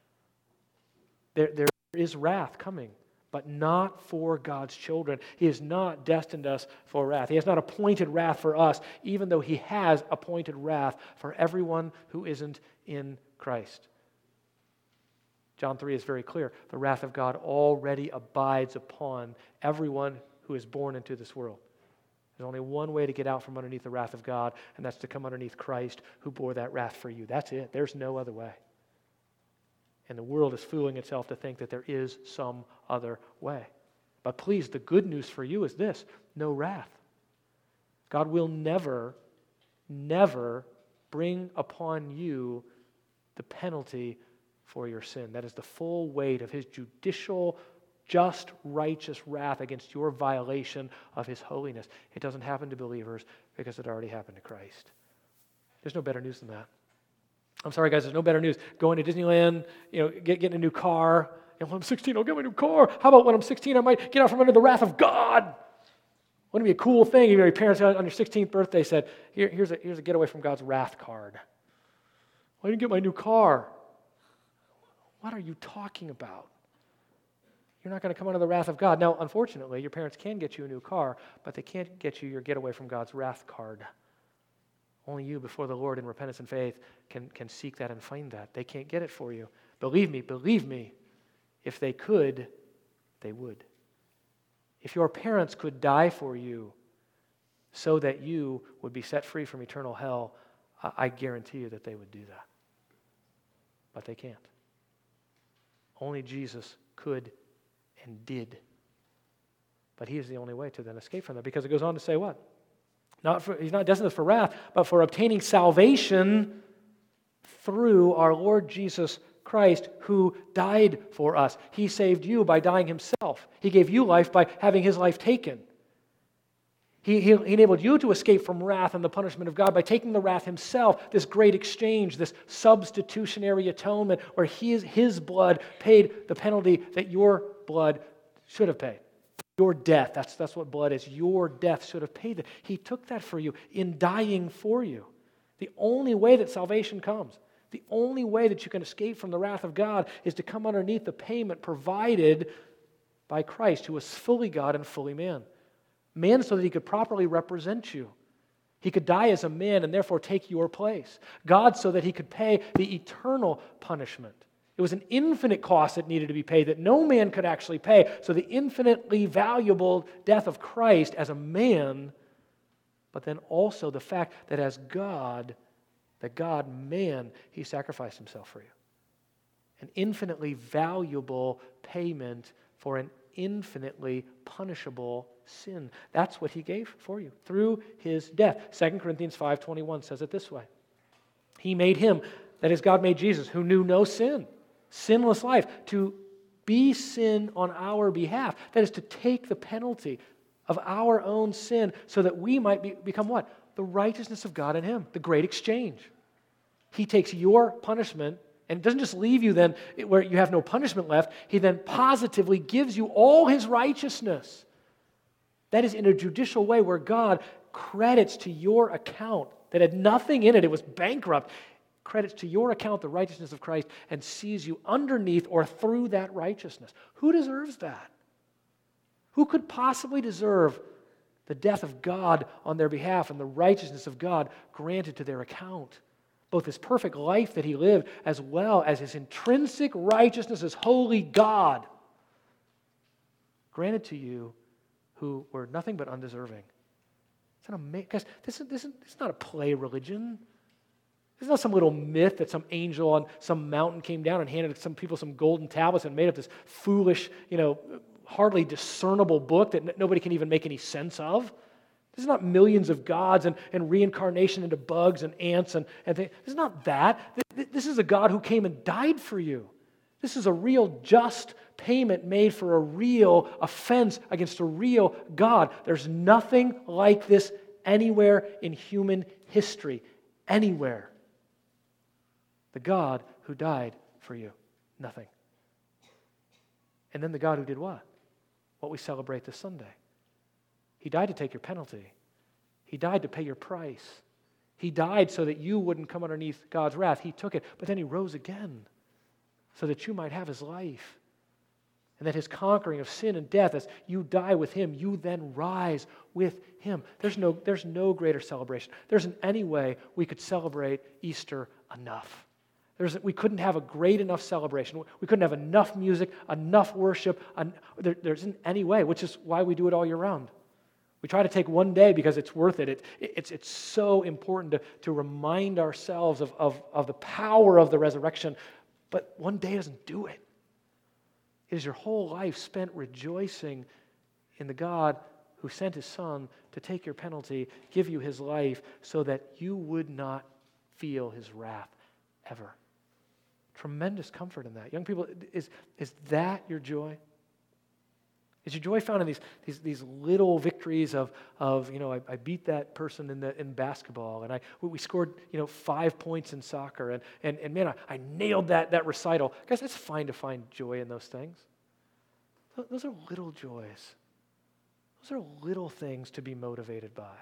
Speaker 1: There, there is wrath coming, but not for God's children. He has not destined us for wrath. He has not appointed wrath for us, even though He has appointed wrath for everyone who isn't in Christ. John three is very clear. The wrath of God already abides upon everyone who is born into this world. There's only one way to get out from underneath the wrath of God, and that's to come underneath Christ who bore that wrath for you. That's it. There's no other way. And the world is fooling itself to think that there is some other way. But please, the good news for you is this: no wrath. God will never, never bring upon you the penalty for your sin. That is the full weight of His judicial, just, righteous wrath against your violation of His holiness. It doesn't happen to believers because it already happened to Christ. There's no better news than that. I'm sorry, guys, there's no better news. Going to Disneyland, you know, get, getting a new car. And when I'm sixteen, I'll get my new car. How about when I'm sixteen, I might get out from under the wrath of God? Wouldn't it be a cool thing if your parents on your sixteenth birthday said, Here, here's, a, here's a getaway from God's wrath card. Why didn't you get my new car? What are you talking about? You're not going to come under the wrath of God. Now, unfortunately, your parents can get you a new car, but they can't get you your getaway from God's wrath card. Only you before the Lord in repentance and faith can, can seek that and find that. They can't get it for you. Believe me, believe me, if they could, they would. If your parents could die for you so that you would be set free from eternal hell, I, I guarantee you that they would do that. But they can't. Only Jesus could and did. But he is the only way to then escape from that, because it goes on to say what? Not for, he's not destined for wrath, but for obtaining salvation through our Lord Jesus Christ, who died for us. He saved you by dying himself. He gave you life by having his life taken. He, he, he enabled you to escape from wrath and the punishment of God by taking the wrath himself, this great exchange, this substitutionary atonement, where his, his blood paid the penalty that your blood should have paid. Your death, that's, that's what blood is. Your death should have paid it. He took that for you in dying for you. The only way that salvation comes, the only way that you can escape from the wrath of God is to come underneath the payment provided by Christ, who was fully God and fully man. Man so that he could properly represent you. He could die as a man and therefore take your place. God so that he could pay the eternal punishment. It was an infinite cost that needed to be paid that no man could actually pay. So the infinitely valuable death of Christ as a man, but then also the fact that as God, that God, man, he sacrificed himself for you. An infinitely valuable payment for an infinitely punishable sin. That's what he gave for you through his death. Second Corinthians five twenty-one says it this way. He made him, that is, God made Jesus, who knew no sin, sinless life, to be sin on our behalf. That is, to take the penalty of our own sin so that we might be, become what? The righteousness of God in him, the great exchange. He takes your punishment, and it doesn't just leave you then where you have no punishment left. He then positively gives you all his righteousness. That is in a judicial way where God credits to your account that had nothing in it. It was bankrupt. Credits to your account the righteousness of Christ and sees you underneath or through that righteousness. Who deserves that? Who could possibly deserve the death of God on their behalf and the righteousness of God granted to their account? Both his perfect life that he lived as well as his intrinsic righteousness as holy God granted to you who were nothing but undeserving. It's not amazing. Guys, this is, this, is, this is not a play religion. This is not some little myth that some angel on some mountain came down and handed some people some golden tablets and made up this foolish, you know, hardly discernible book that n- nobody can even make any sense of. This is not millions of gods and, and reincarnation into bugs and ants and, and things. This is not that. This is a God who came and died for you. This is a real just payment made for a real offense against a real God. There's nothing like this anywhere in human history. Anywhere. The God who died for you. Nothing. And then the God who did what? What we celebrate this Sunday. He died to take your penalty. He died to pay your price. He died so that you wouldn't come underneath God's wrath. He took it, but then he rose again so that you might have his life. And that his conquering of sin and death, as you die with him, you then rise with him. There's no, there's no greater celebration. There isn't any way we could celebrate Easter enough. There's, we couldn't have a great enough celebration. We couldn't have enough music, enough worship. Un, there, there isn't any way, which is why we do it all year round. We try to take one day because it's worth it. it it's, it's so important to, to remind ourselves of, of, of the power of the resurrection, but one day doesn't do it. It is your whole life spent rejoicing in the God who sent his Son to take your penalty, give you his life, so that you would not feel his wrath ever. Tremendous comfort in that. Young people, is, is that your joy? Is your joy found in these, these, these little victories of, of you know, I, I beat that person in the in basketball, and I we scored, you know, five points in soccer, and and, and man, I, I nailed that, that recital. Guys, it's fine to find joy in those things. Those are little joys. Those are little things to be motivated by.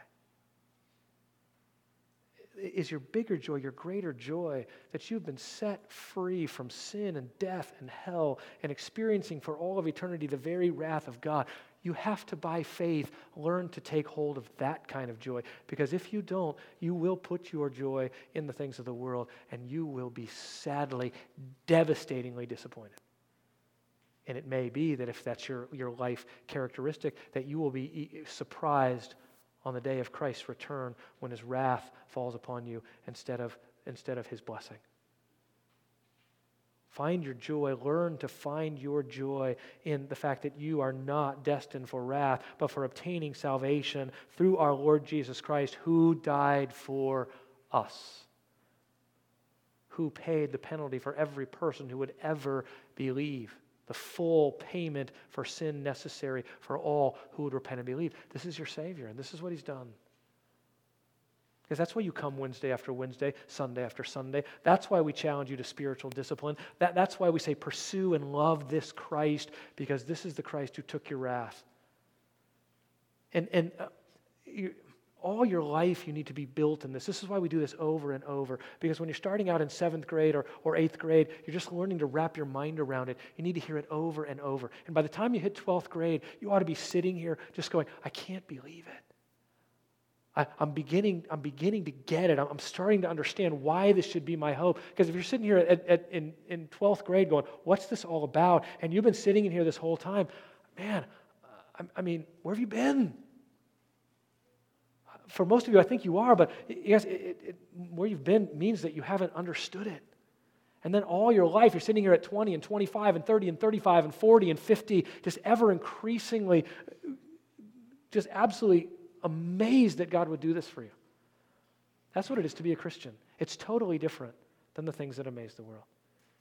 Speaker 1: Is your bigger joy, your greater joy, that you've been set free from sin and death and hell and experiencing for all of eternity the very wrath of God? You have to, by faith, learn to take hold of that kind of joy, because if you don't, you will put your joy in the things of the world and you will be sadly, devastatingly disappointed. And it may be that if that's your, your life characteristic, that you will be e- surprised on the day of Christ's return when his wrath falls upon you instead of, instead of his blessing. Find your joy. Learn to find your joy in the fact that you are not destined for wrath, but for obtaining salvation through our Lord Jesus Christ, who died for us, who paid the penalty for every person who would ever believe, the full payment for sin necessary for all who would repent and believe. This is your Savior, and this is what he's done. Because that's why you come Wednesday after Wednesday, Sunday after Sunday. That's why we challenge you to spiritual discipline. That, that's why we say pursue and love this Christ, because this is the Christ who took your wrath. And, and uh, you, all your life you need to be built in this. This is why we do this over and over. Because when you're starting out in seventh grade or, or eighth grade, you're just learning to wrap your mind around it. You need to hear it over and over. And by the time you hit twelfth grade, you ought to be sitting here just going, I can't believe it. I, I'm beginning. I'm beginning to get it. I'm, I'm starting to understand why this should be my hope. Because if you're sitting here at, at, in, in twelfth grade going, what's this all about? And you've been sitting in here this whole time, man, I, I mean, where have you been? For most of you, I think you are, but yes, it, it, it, where you've been means that you haven't understood it. And then all your life, you're sitting here at twenty and twenty-five and thirty and thirty-five and forty and fifty, just ever increasingly, just absolutely amazed that God would do this for you. That's what it is to be a Christian. It's totally different than the things that amaze the world.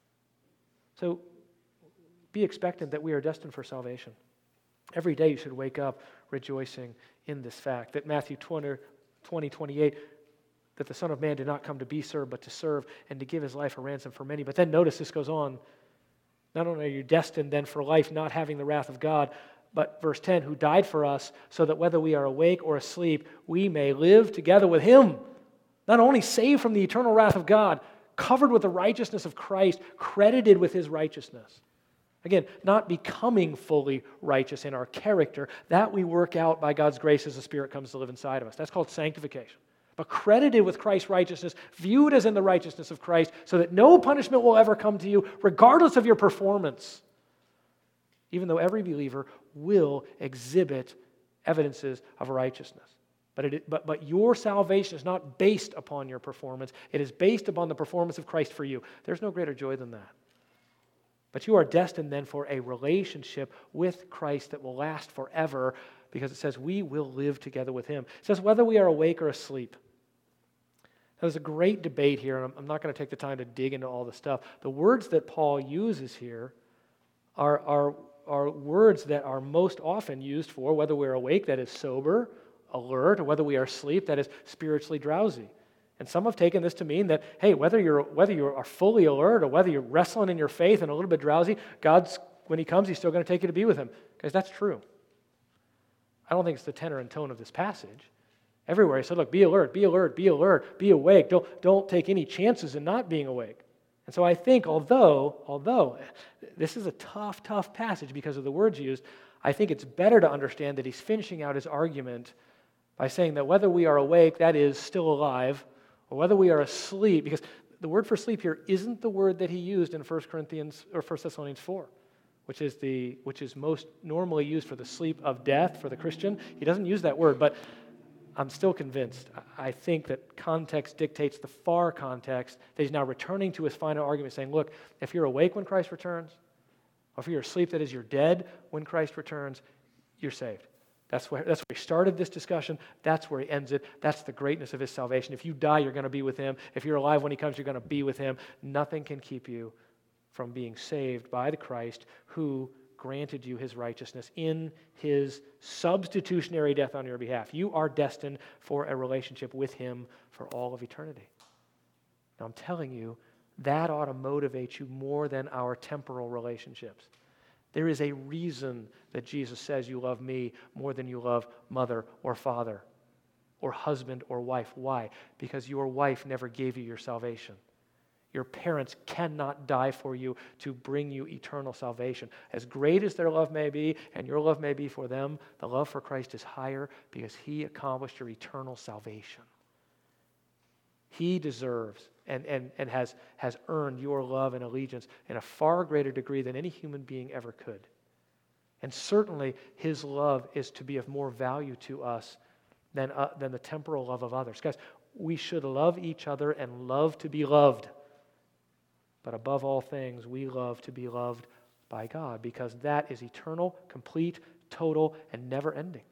Speaker 1: So be expectant that we are destined for salvation. Every day you should wake up rejoicing in this fact that Matthew twenty, twenty, twenty-eight, that the Son of Man did not come to be served, but to serve and to give his life a ransom for many. But then notice this goes on. Not only are you destined then for life, not having the wrath of God, but verse ten, who died for us so that whether we are awake or asleep, we may live together with him. Not only saved from the eternal wrath of God, covered with the righteousness of Christ, credited with his righteousness. Again, not becoming fully righteous in our character. That we work out by God's grace as the Spirit comes to live inside of us. That's called sanctification. But credited with Christ's righteousness, viewed as in the righteousness of Christ, so that no punishment will ever come to you, regardless of your performance. Even though every believer will exhibit evidences of righteousness. But, it, but, but your salvation is not based upon your performance. It is based upon the performance of Christ for you. There's no greater joy than that. But you are destined then for a relationship with Christ that will last forever, because it says we will live together with him. It says whether we are awake or asleep. Now, there's a great debate here, and I'm, I'm not going to take the time to dig into all the stuff. The words that Paul uses here are, are, are words that are most often used for whether we're awake, that is sober, alert, or whether we are asleep, that is spiritually drowsy. And some have taken this to mean that, hey, whether you're whether you are fully alert or whether you're wrestling in your faith and a little bit drowsy, God's, when he comes, he's still going to take you to be with him. Because that's true. I don't think it's the tenor and tone of this passage. Everywhere he said, look, be alert, be alert, be alert, be awake. Don't, don't take any chances in not being awake. And so I think, although, although this is a tough, tough passage because of the words used, I think it's better to understand that he's finishing out his argument by saying that whether we are awake, that is, still alive, or whether we are asleep, because the word for sleep here isn't the word that he used in First Corinthians or First Thessalonians four, which is the which is most normally used for the sleep of death for the Christian. He doesn't use that word, but I'm still convinced. I think that context dictates the far context that he's now returning to his final argument, saying, look, if you're awake when Christ returns, or if you're asleep, that is, you're dead when Christ returns, you're saved. That's where, that's where he started this discussion. That's where he ends it. That's the greatness of his salvation. If you die, you're going to be with him. If you're alive when he comes, you're going to be with him. Nothing can keep you from being saved by the Christ who granted you his righteousness in his substitutionary death on your behalf. You are destined for a relationship with him for all of eternity. Now, I'm telling you, that ought to motivate you more than our temporal relationships. There is a reason that Jesus says you love me more than you love mother or father or husband or wife. Why? Because your wife never gave you your salvation. Your parents cannot die for you to bring you eternal salvation. As great as their love may be and your love may be for them, the love for Christ is higher because he accomplished your eternal salvation. He deserves and, and, and has, has earned your love and allegiance in a far greater degree than any human being ever could. And certainly, his love is to be of more value to us than, uh, than the temporal love of others. Guys, we should love each other and love to be loved. But above all things, we love to be loved by God, because that is eternal, complete, total, and never-ending.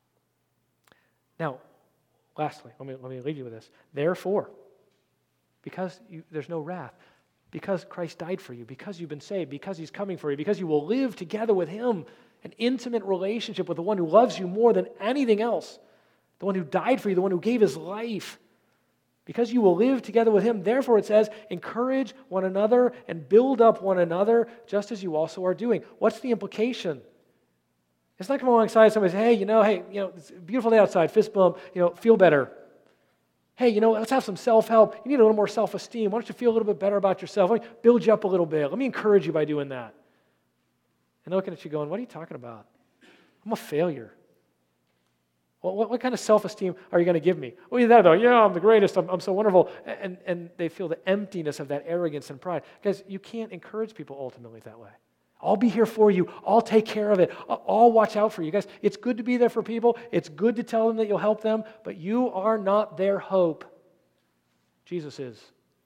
Speaker 1: Now, lastly, let me, let me leave you with this. Therefore, because you, there's no wrath, because Christ died for you, because you've been saved, because he's coming for you, because you will live together with him, an intimate relationship with the one who loves you more than anything else, the one who died for you, the one who gave his life, because you will live together with him. Therefore, it says, encourage one another and build up one another, just as you also are doing. What's the implication? It's not come alongside somebody and say, hey, you know, hey, you know, it's a beautiful day outside, fist bump, you know, feel better. Hey, you know, let's have some self-help. You need a little more self-esteem. Why don't you feel a little bit better about yourself? Let me build you up a little bit. Let me encourage you by doing that. And they're looking at you going, what are you talking about? I'm a failure. Well, what, what kind of self-esteem are you going to give me? Oh, yeah, that though. Yeah, I'm the greatest. I'm, I'm so wonderful. And, and they feel the emptiness of that arrogance and pride. Guys, you can't encourage people ultimately that way. I'll be here for you. I'll take care of it. I'll, I'll watch out for you. Guys, it's good to be there for people. It's good to tell them that you'll help them, but you are not their hope. Jesus is.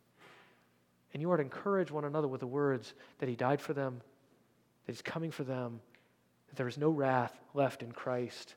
Speaker 1: And you are to encourage one another with the words that he died for them, that he's coming for them, that there is no wrath left in Christ.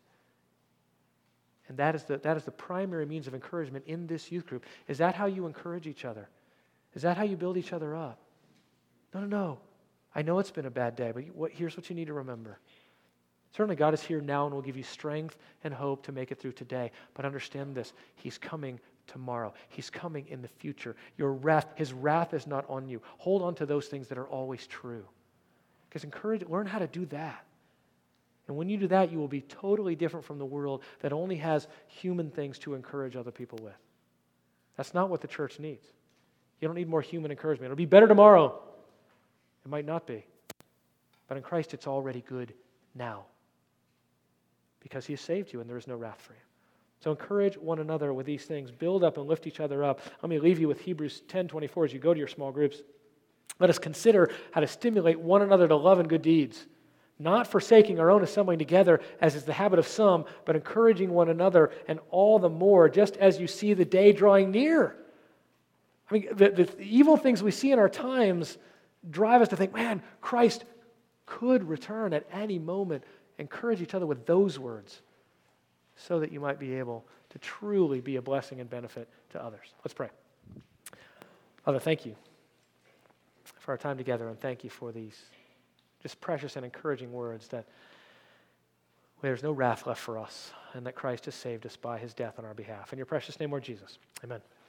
Speaker 1: And that is the, that is the primary means of encouragement in this youth group. Is that how you encourage each other? Is that how you build each other up? No, no, no. I know it's been a bad day, but what, here's what you need to remember. Certainly God is here now and will give you strength and hope to make it through today. But understand this, he's coming tomorrow. He's coming in the future. Your wrath, his wrath is not on you. Hold on to those things that are always true. Because encourage, learn how to do that. And when you do that, you will be totally different from the world that only has human things to encourage other people with. That's not what the church needs. You don't need more human encouragement. It'll be better tomorrow. It might not be. But in Christ, it's already good now. Because he has saved you and there is no wrath for you. So encourage one another with these things. Build up and lift each other up. Let me leave you with Hebrews ten twenty-four as you go to your small groups. Let us consider how to stimulate one another to love and good deeds, not forsaking our own assembling together, as is the habit of some, but encouraging one another, and all the more, just as you see the day drawing near. I mean, the, the evil things we see in our times drive us to think, man, Christ could return at any moment. Encourage each other with those words so that you might be able to truly be a blessing and benefit to others. Let's pray. Father, thank you for our time together, and thank you for these just precious and encouraging words that there's no wrath left for us and that Christ has saved us by his death on our behalf. In your precious name, Lord Jesus, amen.